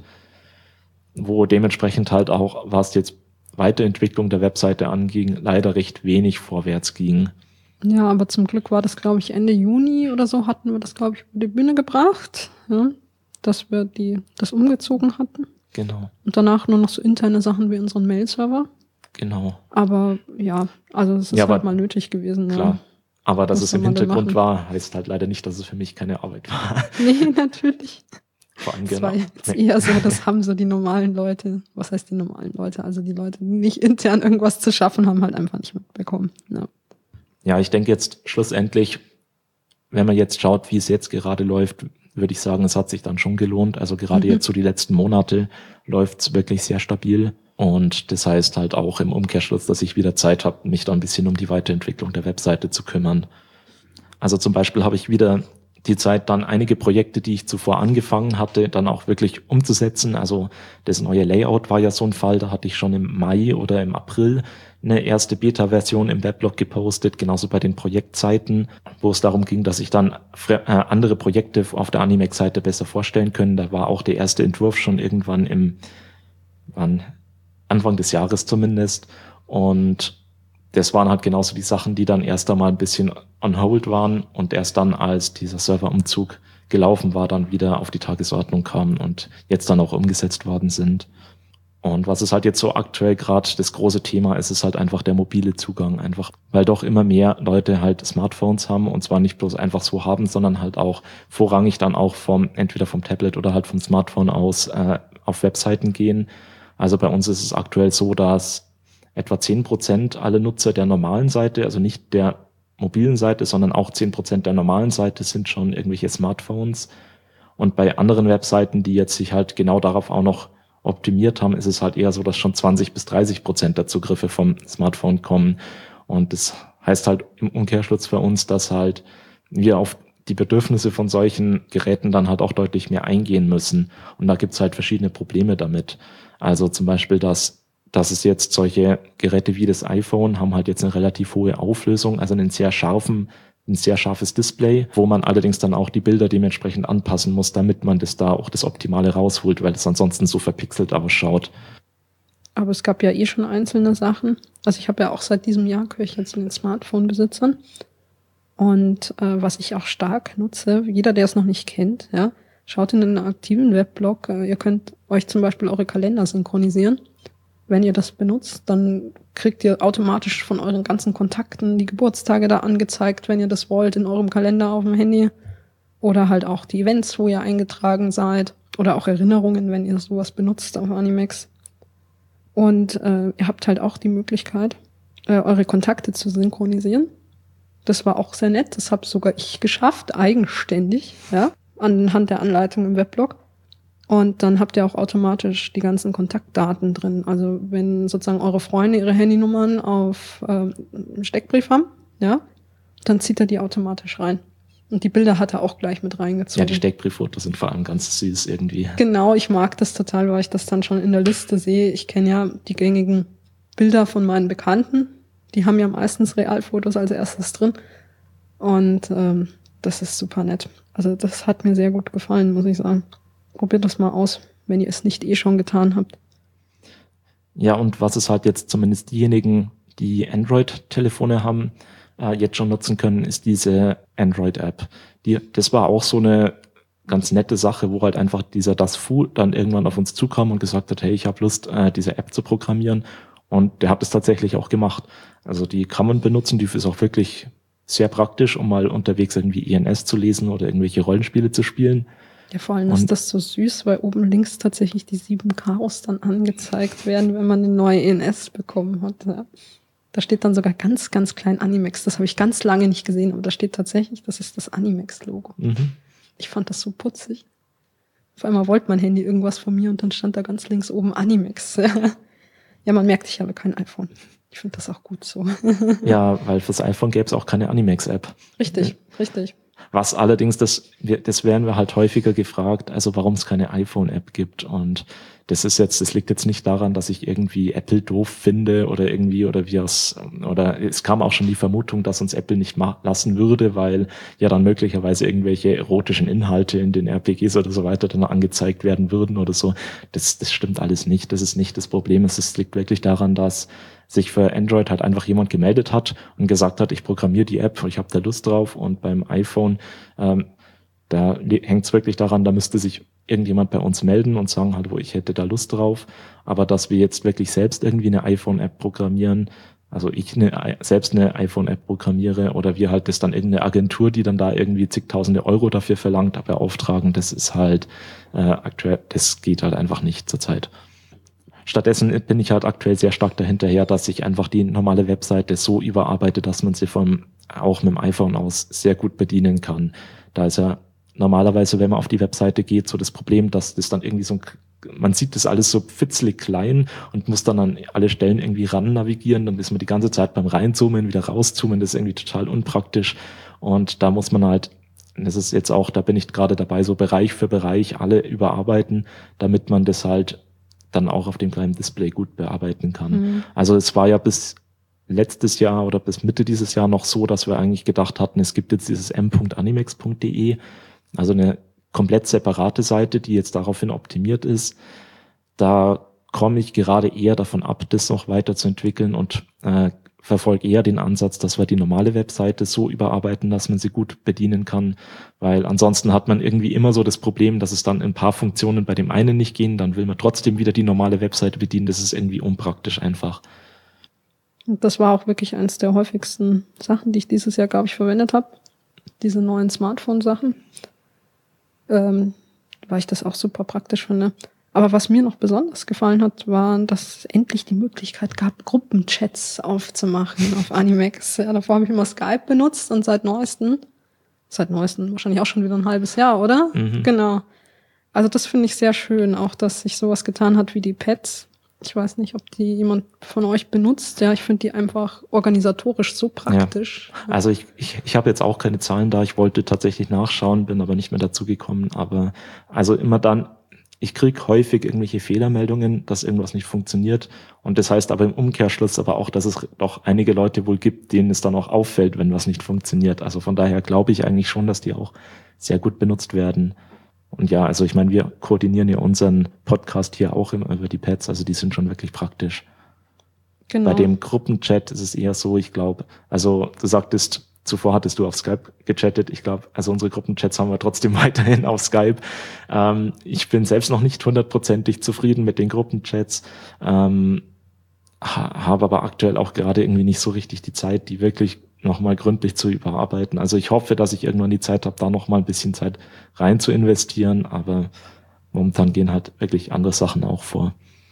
wo dementsprechend halt auch, was jetzt Weiterentwicklung der Webseite anging, leider recht wenig vorwärts ging. Ja, aber zum Glück war das, glaube ich, Ende Juni oder so hatten wir das, glaube ich, über die Bühne gebracht, ja, dass wir die das umgezogen hatten. Genau. Und danach nur noch so interne Sachen wie unseren Mail-Server. Genau. Aber ja, also es ist ja, halt mal nötig gewesen. Klar. Ja. Aber dass Was es im soll man denn Hintergrund machen? war, heißt halt leider nicht, dass es für mich keine Arbeit war. Nee, natürlich. Vor allem Das genau. war jetzt Nee. eher so, das haben so die normalen Leute, was heißt die normalen Leute? Also die Leute, die nicht intern irgendwas zu schaffen haben, halt einfach nicht mitbekommen. Ja. Ja, ich denke jetzt schlussendlich, wenn man jetzt schaut, wie es jetzt gerade läuft, würde ich sagen, es hat sich dann schon gelohnt. Also gerade Mhm. jetzt so die letzten Monate läuft es wirklich sehr stabil. Und das heißt halt auch im Umkehrschluss, dass ich wieder Zeit habe, mich da ein bisschen um die Weiterentwicklung der Webseite zu kümmern. Also zum Beispiel habe ich wieder die Zeit, dann einige Projekte, die ich zuvor angefangen hatte, dann auch wirklich umzusetzen. Also das neue Layout war ja so ein Fall, da hatte ich schon im Mai oder im April eine erste Beta-Version im Weblog gepostet, genauso bei den Projektseiten, wo es darum ging, dass ich dann fre- äh, andere Projekte auf der Animex-Seite besser vorstellen können. Da war auch der erste Entwurf schon irgendwann im wann, Anfang des Jahres zumindest. Und das waren halt genauso die Sachen, die dann erst einmal ein bisschen on hold waren und erst dann, als dieser Serverumzug gelaufen war, dann wieder auf die Tagesordnung kamen und jetzt dann auch umgesetzt worden sind. Und was ist halt jetzt so aktuell gerade das große Thema ist, ist halt einfach der mobile Zugang. Einfach, weil doch immer mehr Leute halt Smartphones haben und zwar nicht bloß einfach so haben, sondern halt auch vorrangig dann auch vom, entweder vom Tablet oder halt vom Smartphone aus äh, auf Webseiten gehen. Also bei uns ist es aktuell so, dass etwa zehn Prozent alle Nutzer der normalen Seite, also nicht der mobilen Seite, sondern auch zehn Prozent der normalen Seite sind schon irgendwelche Smartphones. Und bei anderen Webseiten, die jetzt sich halt genau darauf auch noch optimiert haben, ist es halt eher so, dass schon zwanzig bis dreißig Prozent der Zugriffe vom Smartphone kommen. Und das heißt halt im Umkehrschluss für uns, dass halt wir auf die Bedürfnisse von solchen Geräten dann halt auch deutlich mehr eingehen müssen. Und da gibt's halt verschiedene Probleme damit. Also zum Beispiel, dass, dass es jetzt solche Geräte wie das iPhone haben halt jetzt eine relativ hohe Auflösung, also einen sehr scharfen ein sehr scharfes Display, wo man allerdings dann auch die Bilder dementsprechend anpassen muss, damit man das da auch das Optimale rausholt, weil es ansonsten so verpixelt ausschaut. Aber es gab ja eh schon einzelne Sachen. Also ich habe ja auch seit diesem Jahr, gehöre ich jetzt zu den Smartphone-Besitzern. Und äh, was ich auch stark nutze, jeder, der es noch nicht kennt, ja, schaut in einen aktiven Weblog. Äh, ihr könnt euch zum Beispiel eure Kalender synchronisieren. Wenn ihr das benutzt, dann kriegt ihr automatisch von euren ganzen Kontakten die Geburtstage da angezeigt, wenn ihr das wollt, in eurem Kalender auf dem Handy. Oder halt auch die Events, wo ihr eingetragen seid. Oder auch Erinnerungen, wenn ihr sowas benutzt auf Animex. Und äh, ihr habt halt auch die Möglichkeit, äh, eure Kontakte zu synchronisieren. Das war auch sehr nett. Das habe sogar ich geschafft, eigenständig, ja, anhand der Anleitung im Weblog. Und dann habt ihr auch automatisch die ganzen Kontaktdaten drin. Also wenn sozusagen eure Freunde ihre Handynummern auf äh, einen Steckbrief haben, ja, dann zieht er die automatisch rein. Und die Bilder hat er auch gleich mit reingezogen. Ja, die Steckbrieffotos sind vor allem ganz süß irgendwie. Genau, ich mag das total, weil ich das dann schon in der Liste sehe. Ich kenne ja die gängigen Bilder von meinen Bekannten. Die haben ja meistens Realfotos als erstes drin. Und ähm, das ist super nett. Also das hat mir sehr gut gefallen, muss ich sagen. Probiert das mal aus, wenn ihr es nicht eh schon getan habt. Ja, und was es halt jetzt zumindest diejenigen, die Android-Telefone haben, äh, jetzt schon nutzen können, ist diese Android-App. Die, das war auch so eine ganz nette Sache, wo halt einfach dieser DasFu dann irgendwann auf uns zukam und gesagt hat, hey, ich habe Lust, äh, diese App zu programmieren. Und der hat es tatsächlich auch gemacht. Also die kann man benutzen, die ist auch wirklich sehr praktisch, um mal unterwegs irgendwie I N S zu lesen oder irgendwelche Rollenspiele zu spielen. Ja, vor allem ist das so süß, weil oben links tatsächlich die sieben Chaos dann angezeigt werden, wenn man eine neue E N S bekommen hat. Ja. Da steht dann sogar ganz, ganz klein Animex. Das habe ich ganz lange nicht gesehen, aber da steht tatsächlich, das ist das Animex-Logo. Mhm. Ich fand das so putzig. Auf einmal wollte mein Handy irgendwas von mir und dann stand da ganz links oben Animex. Ja, man merkt, ich habe kein iPhone. Ich finde das auch gut so. Ja, weil fürs iPhone gäbe es auch keine Animex-App. Richtig, richtig. Was allerdings, das, das werden wir halt häufiger gefragt, also warum es keine iPhone-App gibt. Und das ist jetzt, das liegt jetzt nicht daran, dass ich irgendwie Apple doof finde oder irgendwie, oder wir es, oder es kam auch schon die Vermutung, dass uns Apple nicht ma- lassen würde, weil ja dann möglicherweise irgendwelche erotischen Inhalte in den R P Gs oder so weiter dann angezeigt werden würden oder so. Das, das stimmt alles nicht. Das ist nicht das Problem. Es ist, liegt wirklich daran, dass sich für Android halt einfach jemand gemeldet hat und gesagt hat, ich programmiere die App, ich habe da Lust drauf. Und beim iPhone, ähm, da hängt es wirklich daran, da müsste sich irgendjemand bei uns melden und sagen, hallo, ich hätte da Lust drauf. Aber dass wir jetzt wirklich selbst irgendwie eine iPhone-App programmieren, also ich eine, selbst eine iPhone-App programmiere oder wir halt das dann irgendeine Agentur, die dann da irgendwie zigtausende Euro dafür verlangt, beauftragen, das ist halt äh, aktuell, das geht halt einfach nicht zurzeit. Stattdessen bin ich halt aktuell sehr stark dahinterher, dass ich einfach die normale Webseite so überarbeite, dass man sie vom, auch mit dem iPhone aus sehr gut bedienen kann. Da ist ja normalerweise, wenn man auf die Webseite geht, so das Problem, dass das dann irgendwie so ein, man sieht das alles so fitzelig klein und muss dann an alle Stellen irgendwie ran navigieren. Dann ist man die ganze Zeit beim Reinzoomen, wieder rauszoomen. Das ist irgendwie total unpraktisch. Und da muss man halt, das ist jetzt auch, da bin ich gerade dabei, so Bereich für Bereich alle überarbeiten, damit man das halt dann auch auf dem kleinen Display gut bearbeiten kann. Mhm. Also es war ja bis letztes Jahr oder bis Mitte dieses Jahr noch so, dass wir eigentlich gedacht hatten, es gibt jetzt dieses m punkt animex punkt de, also eine komplett separate Seite, die jetzt daraufhin optimiert ist. Da komme ich gerade eher davon ab, das noch weiterzuentwickeln und äh, verfolge eher den Ansatz, dass wir die normale Webseite so überarbeiten, dass man sie gut bedienen kann, weil ansonsten hat man irgendwie immer so das Problem, dass es dann ein paar Funktionen bei dem einen nicht gehen, dann will man trotzdem wieder die normale Webseite bedienen, das ist irgendwie unpraktisch einfach. Und das war auch wirklich eines der häufigsten Sachen, die ich dieses Jahr, glaube ich, verwendet habe, diese neuen Smartphone-Sachen, ähm, weil ich das auch super praktisch finde. Aber was mir noch besonders gefallen hat, war, dass es endlich die Möglichkeit gab, Gruppenchats aufzumachen auf Animex. Ja, davor habe ich immer Skype benutzt und seit neuestem, seit neuestem wahrscheinlich auch schon wieder ein halbes Jahr, oder? Mhm. Genau. Also das finde ich sehr schön, auch dass sich sowas getan hat wie die Pads. Ich weiß nicht, ob die jemand von euch benutzt. Ja, ich finde die einfach organisatorisch so praktisch. Ja. Also ich, ich, ich habe jetzt auch keine Zahlen da. Ich wollte tatsächlich nachschauen, bin aber nicht mehr dazu gekommen. Aber also immer dann, ich kriege häufig irgendwelche Fehlermeldungen, dass irgendwas nicht funktioniert. Und das heißt aber im Umkehrschluss aber auch, dass es doch einige Leute wohl gibt, denen es dann auch auffällt, wenn was nicht funktioniert. Also von daher glaube ich eigentlich schon, dass die auch sehr gut benutzt werden. Und ja, also ich meine, wir koordinieren ja unseren Podcast hier auch immer über die Pads, also die sind schon wirklich praktisch. Genau. Bei dem Gruppenchat ist es eher so, ich glaube, also du sagtest, zuvor hattest du auf Skype gechattet. Ich glaube, also unsere Gruppenchats haben wir trotzdem weiterhin auf Skype. Ähm, ich bin selbst noch nicht hundertprozentig zufrieden mit den Gruppenchats, ähm, ha, habe aber aktuell auch gerade irgendwie nicht so richtig die Zeit, die wirklich nochmal gründlich zu überarbeiten. Also ich hoffe, dass ich irgendwann die Zeit habe, da nochmal ein bisschen Zeit rein zu investieren, aber momentan gehen halt wirklich andere Sachen auch vor.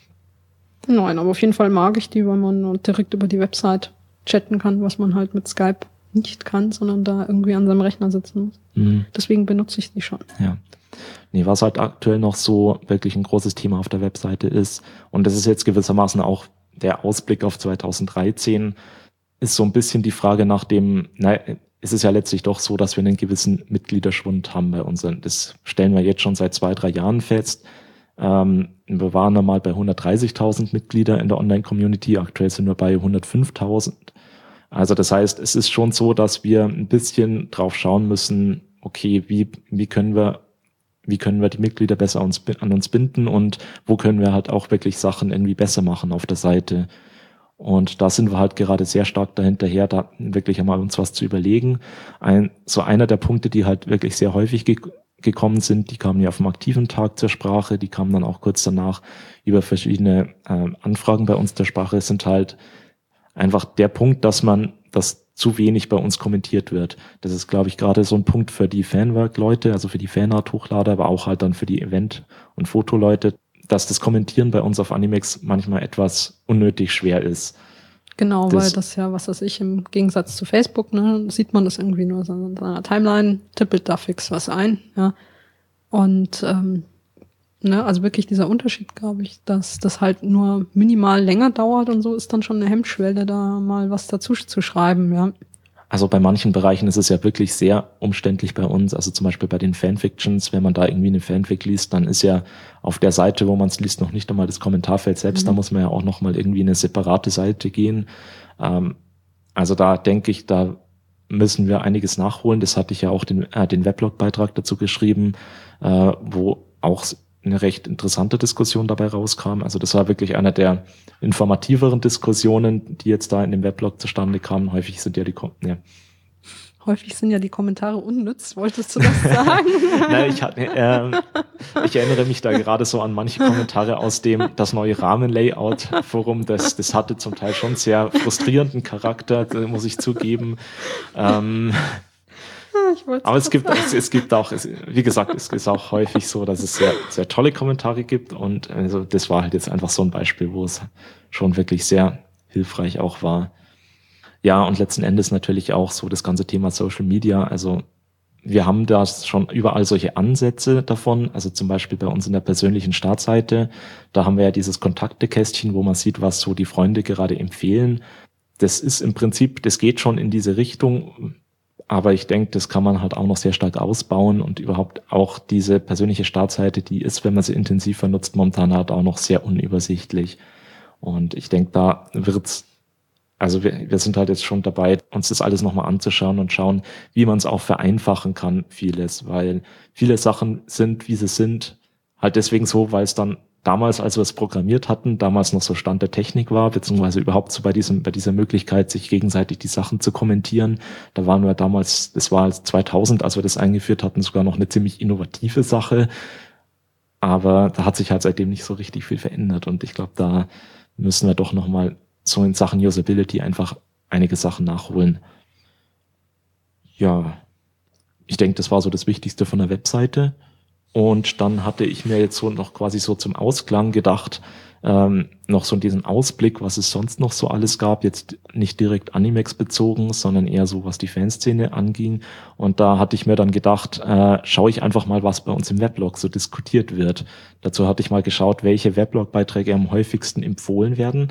Nein, aber auf jeden Fall mag ich die, weil man direkt über die Website chatten kann, was man halt mit Skype nicht kann, sondern da irgendwie an seinem Rechner sitzen muss. Mhm. Deswegen benutze ich die schon. Ja. Nee, was halt aktuell noch so wirklich ein großes Thema auf der Webseite ist, und das ist jetzt gewissermaßen auch der Ausblick auf zweitausenddreizehn, ist so ein bisschen die Frage nach dem, na, es ist ja letztlich doch so, dass wir einen gewissen Mitgliederschwund haben bei unseren, das stellen wir jetzt schon seit zwei, drei Jahren fest. Ähm, wir waren mal bei hundertdreißigtausend Mitglieder in der Online-Community, aktuell sind wir bei hundertfünftausend. Also das heißt, es ist schon so, dass wir ein bisschen drauf schauen müssen, okay, wie, wie können wir, wie können wir die Mitglieder besser uns, an uns binden und wo können wir halt auch wirklich Sachen irgendwie besser machen auf der Seite. Und da sind wir halt gerade sehr stark dahinterher, da wirklich einmal uns was zu überlegen. Ein, so einer der Punkte, die halt wirklich sehr häufig ge- gekommen sind, die kamen ja auf dem aktiven Tag zur Sprache, die kamen dann auch kurz danach über verschiedene äh, Anfragen bei uns der Sprache, sind halt einfach der Punkt, dass man, dass zu wenig bei uns kommentiert wird. Das ist, glaube ich, gerade so ein Punkt für die Fanwork-Leute, also für die Fanart-Hochlader, aber auch halt dann für die Event- und Fotoleute, dass das Kommentieren bei uns auf Animex manchmal etwas unnötig schwer ist. Genau, das, weil das ja, was weiß ich, im Gegensatz zu Facebook, ne, sieht man das irgendwie nur so in seiner Timeline, tippelt da fix was ein, ja. Und ähm, Ne, also wirklich dieser Unterschied, glaube ich, dass das halt nur minimal länger dauert und so ist dann schon eine Hemmschwelle, da mal was dazu zu schreiben, ja. Also bei manchen Bereichen ist es ja wirklich sehr umständlich bei uns. Also zum Beispiel bei den Fanfictions, wenn man da irgendwie eine Fanfic liest, dann ist ja auf der Seite, wo man es liest, noch nicht einmal das Kommentarfeld selbst. Mhm. Da muss man ja auch noch mal irgendwie eine separate Seite gehen. Ähm, also da denke ich, da müssen wir einiges nachholen. Das hatte ich ja auch den, äh, den Weblog-Beitrag dazu geschrieben, äh, wo auch eine recht interessante Diskussion dabei rauskam. Also das war wirklich einer der informativeren Diskussionen, die jetzt da in dem Weblog zustande kamen. Häufig sind ja die Kom- ja. Häufig sind ja die Kommentare unnütz, wolltest du das sagen? Nein, ich, hatte, äh, ich erinnere mich da gerade so an manche Kommentare aus dem das neue Rahmenlayout-Forum. Das, das hatte zum Teil schon sehr frustrierenden Charakter, muss ich zugeben. Ähm, Aber es gibt, es, es gibt auch, es, wie gesagt, es ist auch häufig so, dass es sehr, sehr tolle Kommentare gibt und also das war halt jetzt einfach so ein Beispiel, wo es schon wirklich sehr hilfreich auch war. Ja, und letzten Endes natürlich auch so das ganze Thema Social Media. Also wir haben da schon überall solche Ansätze davon. Also zum Beispiel bei uns in der persönlichen Startseite, da haben wir ja dieses Kontaktekästchen, wo man sieht, was so die Freunde gerade empfehlen. Das ist im Prinzip, das geht schon in diese Richtung. Aber ich denke, das kann man halt auch noch sehr stark ausbauen und überhaupt auch diese persönliche Startseite, die ist, wenn man sie intensiver nutzt, momentan halt auch noch sehr unübersichtlich. Und ich denke, da wird's, also wir, wir sind halt jetzt schon dabei, uns das alles nochmal anzuschauen und schauen, wie man es auch vereinfachen kann, vieles, weil viele Sachen sind, wie sie sind, halt deswegen so, weil es dann damals, als wir es programmiert hatten, damals noch so Stand der Technik war, beziehungsweise überhaupt so bei diesem, bei dieser Möglichkeit, sich gegenseitig die Sachen zu kommentieren. Da waren wir damals, das war zweitausend, als wir das eingeführt hatten, sogar noch eine ziemlich innovative Sache. Aber da hat sich halt seitdem nicht so richtig viel verändert. Und ich glaube, da müssen wir doch nochmal so in Sachen Usability einfach einige Sachen nachholen. Ja, ich denke, das war so das Wichtigste von der Webseite. Und dann hatte ich mir jetzt so noch quasi so zum Ausklang gedacht, ähm, noch so diesen Ausblick, was es sonst noch so alles gab, jetzt nicht direkt Animex bezogen, sondern eher so, was die Fanszene anging. Und da hatte ich mir dann gedacht, äh, schaue ich einfach mal, was bei uns im Weblog so diskutiert wird. Dazu hatte ich mal geschaut, welche Weblog-Beiträge am häufigsten empfohlen werden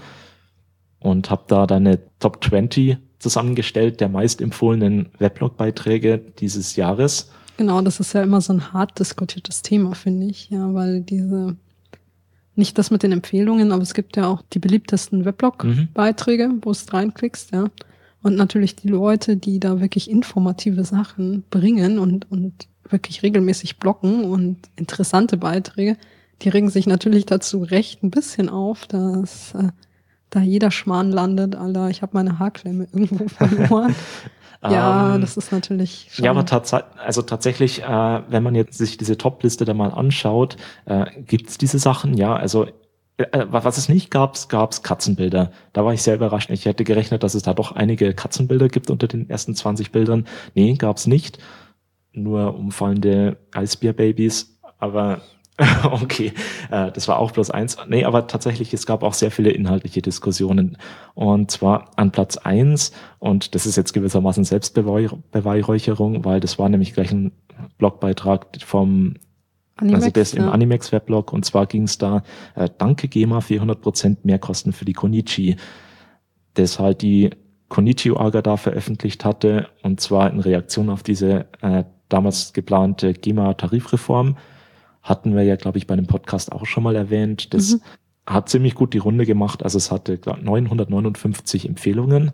und habe da dann eine Top zwanzig zusammengestellt der meist empfohlenen Weblog-Beiträge dieses Jahres. Genau, das ist ja immer so ein hart diskutiertes Thema, finde ich, ja, weil diese, nicht das mit den Empfehlungen, aber es gibt ja auch die beliebtesten Weblog-Beiträge, mhm. wo du reinklickst, ja. Und natürlich die Leute, die da wirklich informative Sachen bringen und, und wirklich regelmäßig blocken und interessante Beiträge, die regen sich natürlich dazu recht ein bisschen auf, dass äh, da jeder Schmarrn landet, Alter, ich habe meine Haarklemme irgendwo verloren. Ja, das ist natürlich schon. Ja, aber tats- also tatsächlich, äh, wenn man jetzt sich diese Top-Liste da mal anschaut, äh, gibt's diese Sachen, ja, also äh, was es nicht gab, gab's Katzenbilder. Da war ich sehr überrascht. Ich hätte gerechnet, dass es da doch einige Katzenbilder gibt unter den ersten zwanzig Bildern. Nee, gab's nicht. Nur umfallende Eisbärbabys, aber okay, äh, das war auch bloß eins. Nee, aber tatsächlich, es gab auch sehr viele inhaltliche Diskussionen. Und zwar an Platz eins, und das ist jetzt gewissermaßen Selbstbeweihräucherung, weil das war nämlich gleich ein Blogbeitrag vom Animex, also das ja. im Animex-Weblog, und zwar ging es da, äh, danke GEMA, vierhundert Prozent Mehrkosten für die Konichi. Das halt die Konichi-Orga da veröffentlicht hatte, und zwar in Reaktion auf diese äh, damals geplante GEMA-Tarifreform. Hatten wir ja, glaube ich, bei dem Podcast auch schon mal erwähnt. Das mhm. hat ziemlich gut die Runde gemacht. Also es hatte glaub, neunhundertneunundfünfzig Empfehlungen.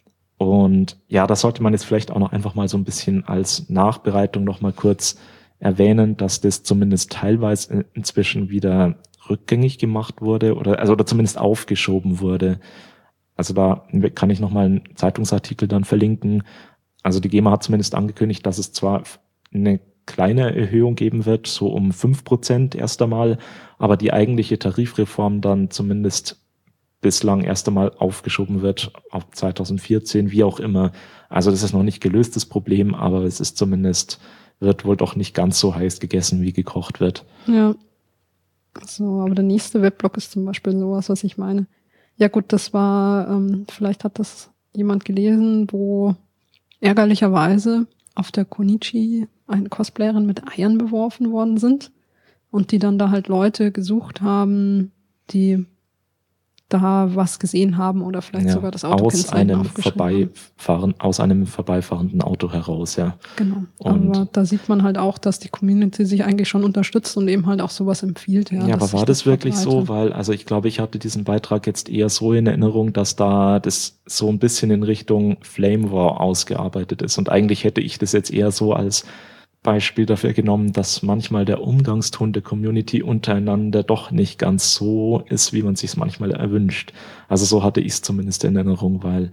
Und ja, das sollte man jetzt vielleicht auch noch einfach mal so ein bisschen als Nachbereitung noch mal kurz erwähnen, dass das zumindest teilweise inzwischen wieder rückgängig gemacht wurde oder also oder zumindest aufgeschoben wurde. Also da kann ich noch mal einen Zeitungsartikel dann verlinken. Also die GEMA hat zumindest angekündigt, dass es zwar eine kleine Erhöhung geben wird, so um fünf Prozent erst einmal, aber die eigentliche Tarifreform dann zumindest bislang erst einmal aufgeschoben wird auf zweitausendvierzehn, wie auch immer. Also das ist noch nicht gelöstes Problem, aber es ist zumindest, wird wohl doch nicht ganz so heiß gegessen, wie gekocht wird. Ja. So, aber der nächste Weblog ist zum Beispiel sowas, was ich meine. Ja gut, das war, ähm, vielleicht hat das jemand gelesen, wo ärgerlicherweise auf der Konichi eine Cosplayerin mit Eiern beworfen worden sind. und die dann da halt Leute gesucht haben, die da was gesehen haben oder vielleicht ja, sogar das aus Autokennzeichen einem aufgeschrieben haben. vorbeifahren, aus einem vorbeifahrenden Auto heraus, ja. Genau. Und aber da sieht man halt auch, dass die Community sich eigentlich schon unterstützt und eben halt auch sowas empfiehlt. Ja, Ja, dass aber sich war das wirklich so? verbreitet. Weil, also ich glaube, ich hatte diesen Beitrag jetzt eher so in Erinnerung, dass da das so ein bisschen in Richtung Flame War ausgearbeitet ist. Und eigentlich hätte ich das jetzt eher so als Beispiel dafür genommen, dass manchmal der Umgangston der Community untereinander doch nicht ganz so ist, wie man sich es manchmal erwünscht. Also so hatte ich es zumindest in Erinnerung, weil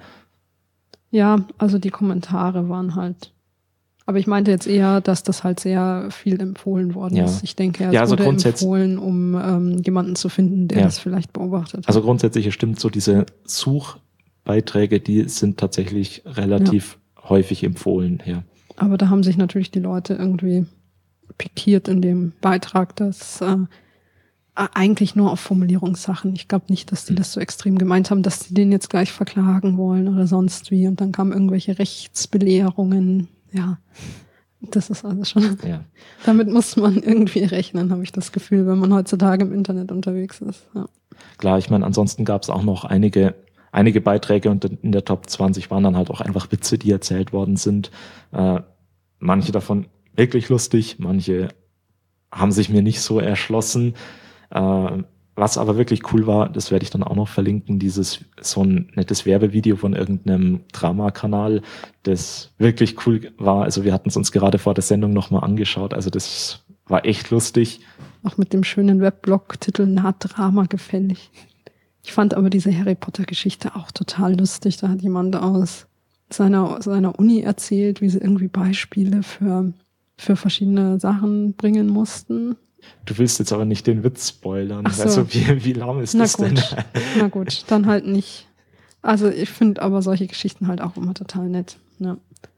Ja, also die Kommentare waren halt. Aber ich meinte jetzt eher, dass das halt sehr viel empfohlen worden Ja. ist. Ich denke, es Ja, also wurde grundsätz- empfohlen, um ähm, jemanden zu finden, der Ja. das vielleicht beobachtet also hat. grundsätzlich stimmt so, diese Suchbeiträge, die sind tatsächlich relativ häufig empfohlen, ja. Aber da haben sich natürlich die Leute irgendwie pikiert in dem Beitrag, dass äh, eigentlich nur auf Formulierungssachen. Ich glaube nicht, dass die das so extrem gemeint haben, dass die den jetzt gleich verklagen wollen oder sonst wie. Und dann kamen irgendwelche Rechtsbelehrungen. Ja, das ist alles schon. Ja. Damit muss man irgendwie rechnen, habe ich das Gefühl, wenn man heutzutage im Internet unterwegs ist. Ja. Klar, ich meine, ansonsten gab es auch noch einige, einige Beiträge und in der Top zwanzig waren dann halt auch einfach Witze, die erzählt worden sind. Äh, manche davon wirklich lustig, manche haben sich mir nicht so erschlossen. Äh, was aber wirklich cool war, das werde ich dann auch noch verlinken, dieses so ein nettes Werbevideo von irgendeinem Drama-Kanal, das wirklich cool war. Also wir hatten es uns gerade vor der Sendung nochmal angeschaut. Also das war echt lustig. Auch mit dem schönen Weblog-Titel Nahdrama gefällig. Ich fand aber diese Harry Potter-Geschichte auch total lustig. Da hat jemand aus seiner, seiner Uni erzählt, wie sie irgendwie Beispiele für, für verschiedene Sachen bringen mussten. Du willst jetzt aber nicht den Witz spoilern. Ach so. Also wie, wie lahm ist Na das gut. denn? Na gut, dann halt nicht. Also ich finde aber solche Geschichten halt auch immer total nett. Ja.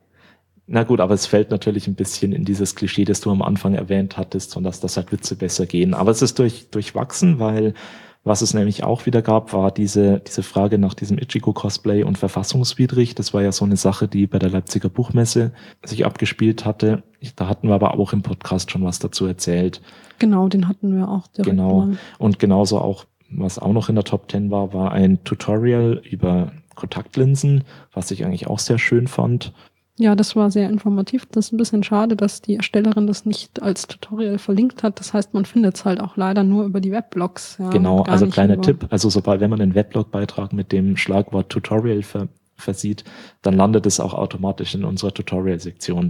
Na gut, aber es fällt natürlich ein bisschen in dieses Klischee, das du am Anfang erwähnt hattest, sondern dass das halt Witze besser gehen. Aber es ist durch, durchwachsen, weil was es nämlich auch wieder gab, war diese, diese Frage nach diesem Ichigo-Cosplay und verfassungswidrig. Das war ja so eine Sache, die bei der Leipziger Buchmesse sich abgespielt hatte. Da hatten wir aber auch im Podcast schon was dazu erzählt. Genau, den hatten wir auch direkt Genau. mal. Und genauso auch, was auch noch in der Top Ten war, war ein Tutorial über Kontaktlinsen, was ich eigentlich auch sehr schön fand. Ja, das war sehr informativ. Das ist ein bisschen schade, dass die Erstellerin das nicht als Tutorial verlinkt hat. Das heißt, man findet es halt auch leider nur über die Weblogs. Ja, Genau, gar also nicht kleiner über- Tipp, also sobald, wenn man einen Weblog-Beitrag mit dem Schlagwort Tutorial ver, versieht, dann landet es auch automatisch in unserer Tutorial-Sektion.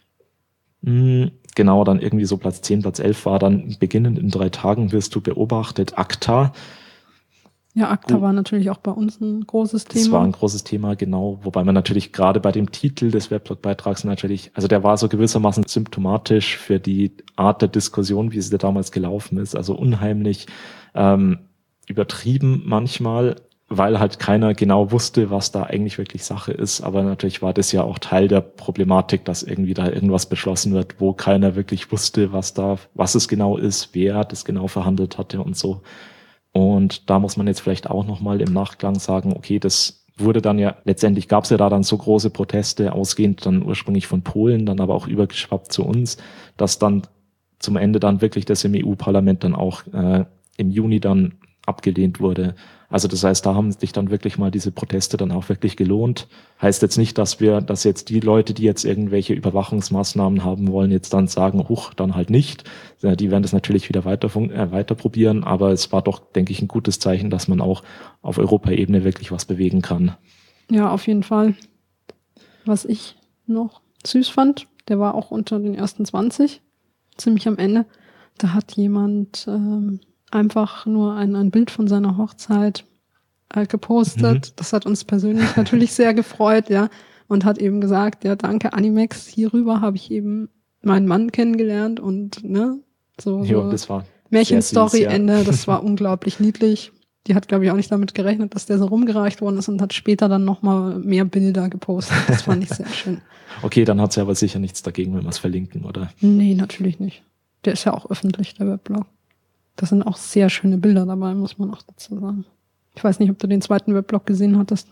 Hm, genau, dann irgendwie so Platz zehn, Platz elf war dann beginnend in drei Tagen wirst du beobachtet, ACTA. Ja, ACTA Gut. war natürlich auch bei uns ein großes Das Thema. war ein großes Thema, genau. Wobei man natürlich gerade bei dem Titel des Weblog-Beitrags natürlich, also der war so gewissermaßen symptomatisch für die Art der Diskussion, wie sie da damals gelaufen ist. Also unheimlich ähm, übertrieben manchmal, weil halt keiner genau wusste, was da eigentlich wirklich Sache ist. Aber natürlich war das ja auch Teil der Problematik, dass irgendwie da irgendwas beschlossen wird, wo keiner wirklich wusste, was da, was es genau ist, wer das genau verhandelt hatte und so. Und da muss man jetzt vielleicht auch nochmal im Nachklang sagen, okay, das wurde dann ja, letztendlich gab es ja da dann so große Proteste, ausgehend dann ursprünglich von Polen, dann aber auch übergeschwappt zu uns, dass dann zum Ende dann wirklich das im E U-Parlament dann auch äh, im Juni dann abgelehnt wurde. Also das heißt, da haben sich dann wirklich mal diese Proteste dann auch wirklich gelohnt. Heißt jetzt nicht, dass wir, dass jetzt die Leute, die jetzt irgendwelche Überwachungsmaßnahmen haben wollen, jetzt dann sagen, huch, dann halt nicht. Ja, die werden das natürlich wieder weiter, äh, weiter probieren, aber es war doch, denke ich, ein gutes Zeichen, dass man auch auf Europaebene wirklich was bewegen kann. Ja, auf jeden Fall. Was ich noch süß fand, der war auch unter den ersten zwanzig, ziemlich am Ende. Da hat jemand ähm, einfach nur ein, ein Bild von seiner Hochzeit äh, gepostet. Mhm. Das hat uns persönlich natürlich sehr gefreut, ja. Und hat eben gesagt, ja, danke Animex, hierüber habe ich eben meinen Mann kennengelernt und ne, so, Jo, so das war Märchenstory-Ende, ja. das war unglaublich niedlich. Die hat, glaube ich, auch nicht damit gerechnet, dass der so rumgereicht worden ist und hat später dann nochmal mehr Bilder gepostet. Das fand ich sehr schön. Okay, dann hat sie aber sicher nichts dagegen, wenn wir es verlinken, oder? Nee, natürlich nicht. Der ist ja auch öffentlich, der Weblog. Da sind auch sehr schöne Bilder dabei, muss man auch dazu sagen. Ich weiß nicht, ob du den zweiten Weblog gesehen hattest.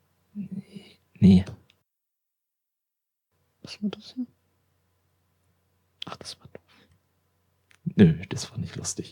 Nee. Was war das hier? Ach, das war doof. Nö, das war nicht lustig.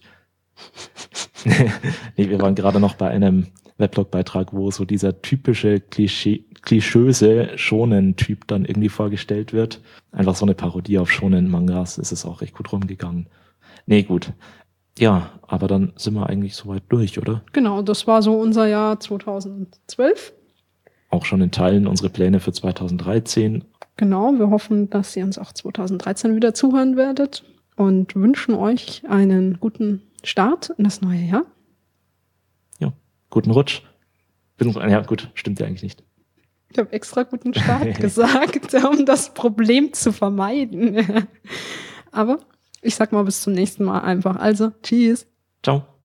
Nee, wir waren gerade noch bei einem Weblog-Beitrag, wo so dieser typische Klischee, klischöse Shonen-Typ dann irgendwie vorgestellt wird. Einfach so eine Parodie auf Shonen-Mangas, ist es auch recht gut rumgegangen. Nee, gut. Ja, aber dann sind wir eigentlich soweit durch, oder? Genau, das war so unser Jahr zweitausendzwölf. Auch schon in Teilen unsere Pläne für zweitausenddreizehn. Genau, wir hoffen, dass ihr uns auch zweitausenddreizehn wieder zuhören werdet und wünschen euch einen guten Start in das neue Jahr. Ja, guten Rutsch. Ja, gut, stimmt ja eigentlich nicht. Ich habe extra guten Start gesagt, um das Problem zu vermeiden. Aber ich sag mal bis zum nächsten Mal einfach. Also, tschüss. Ciao.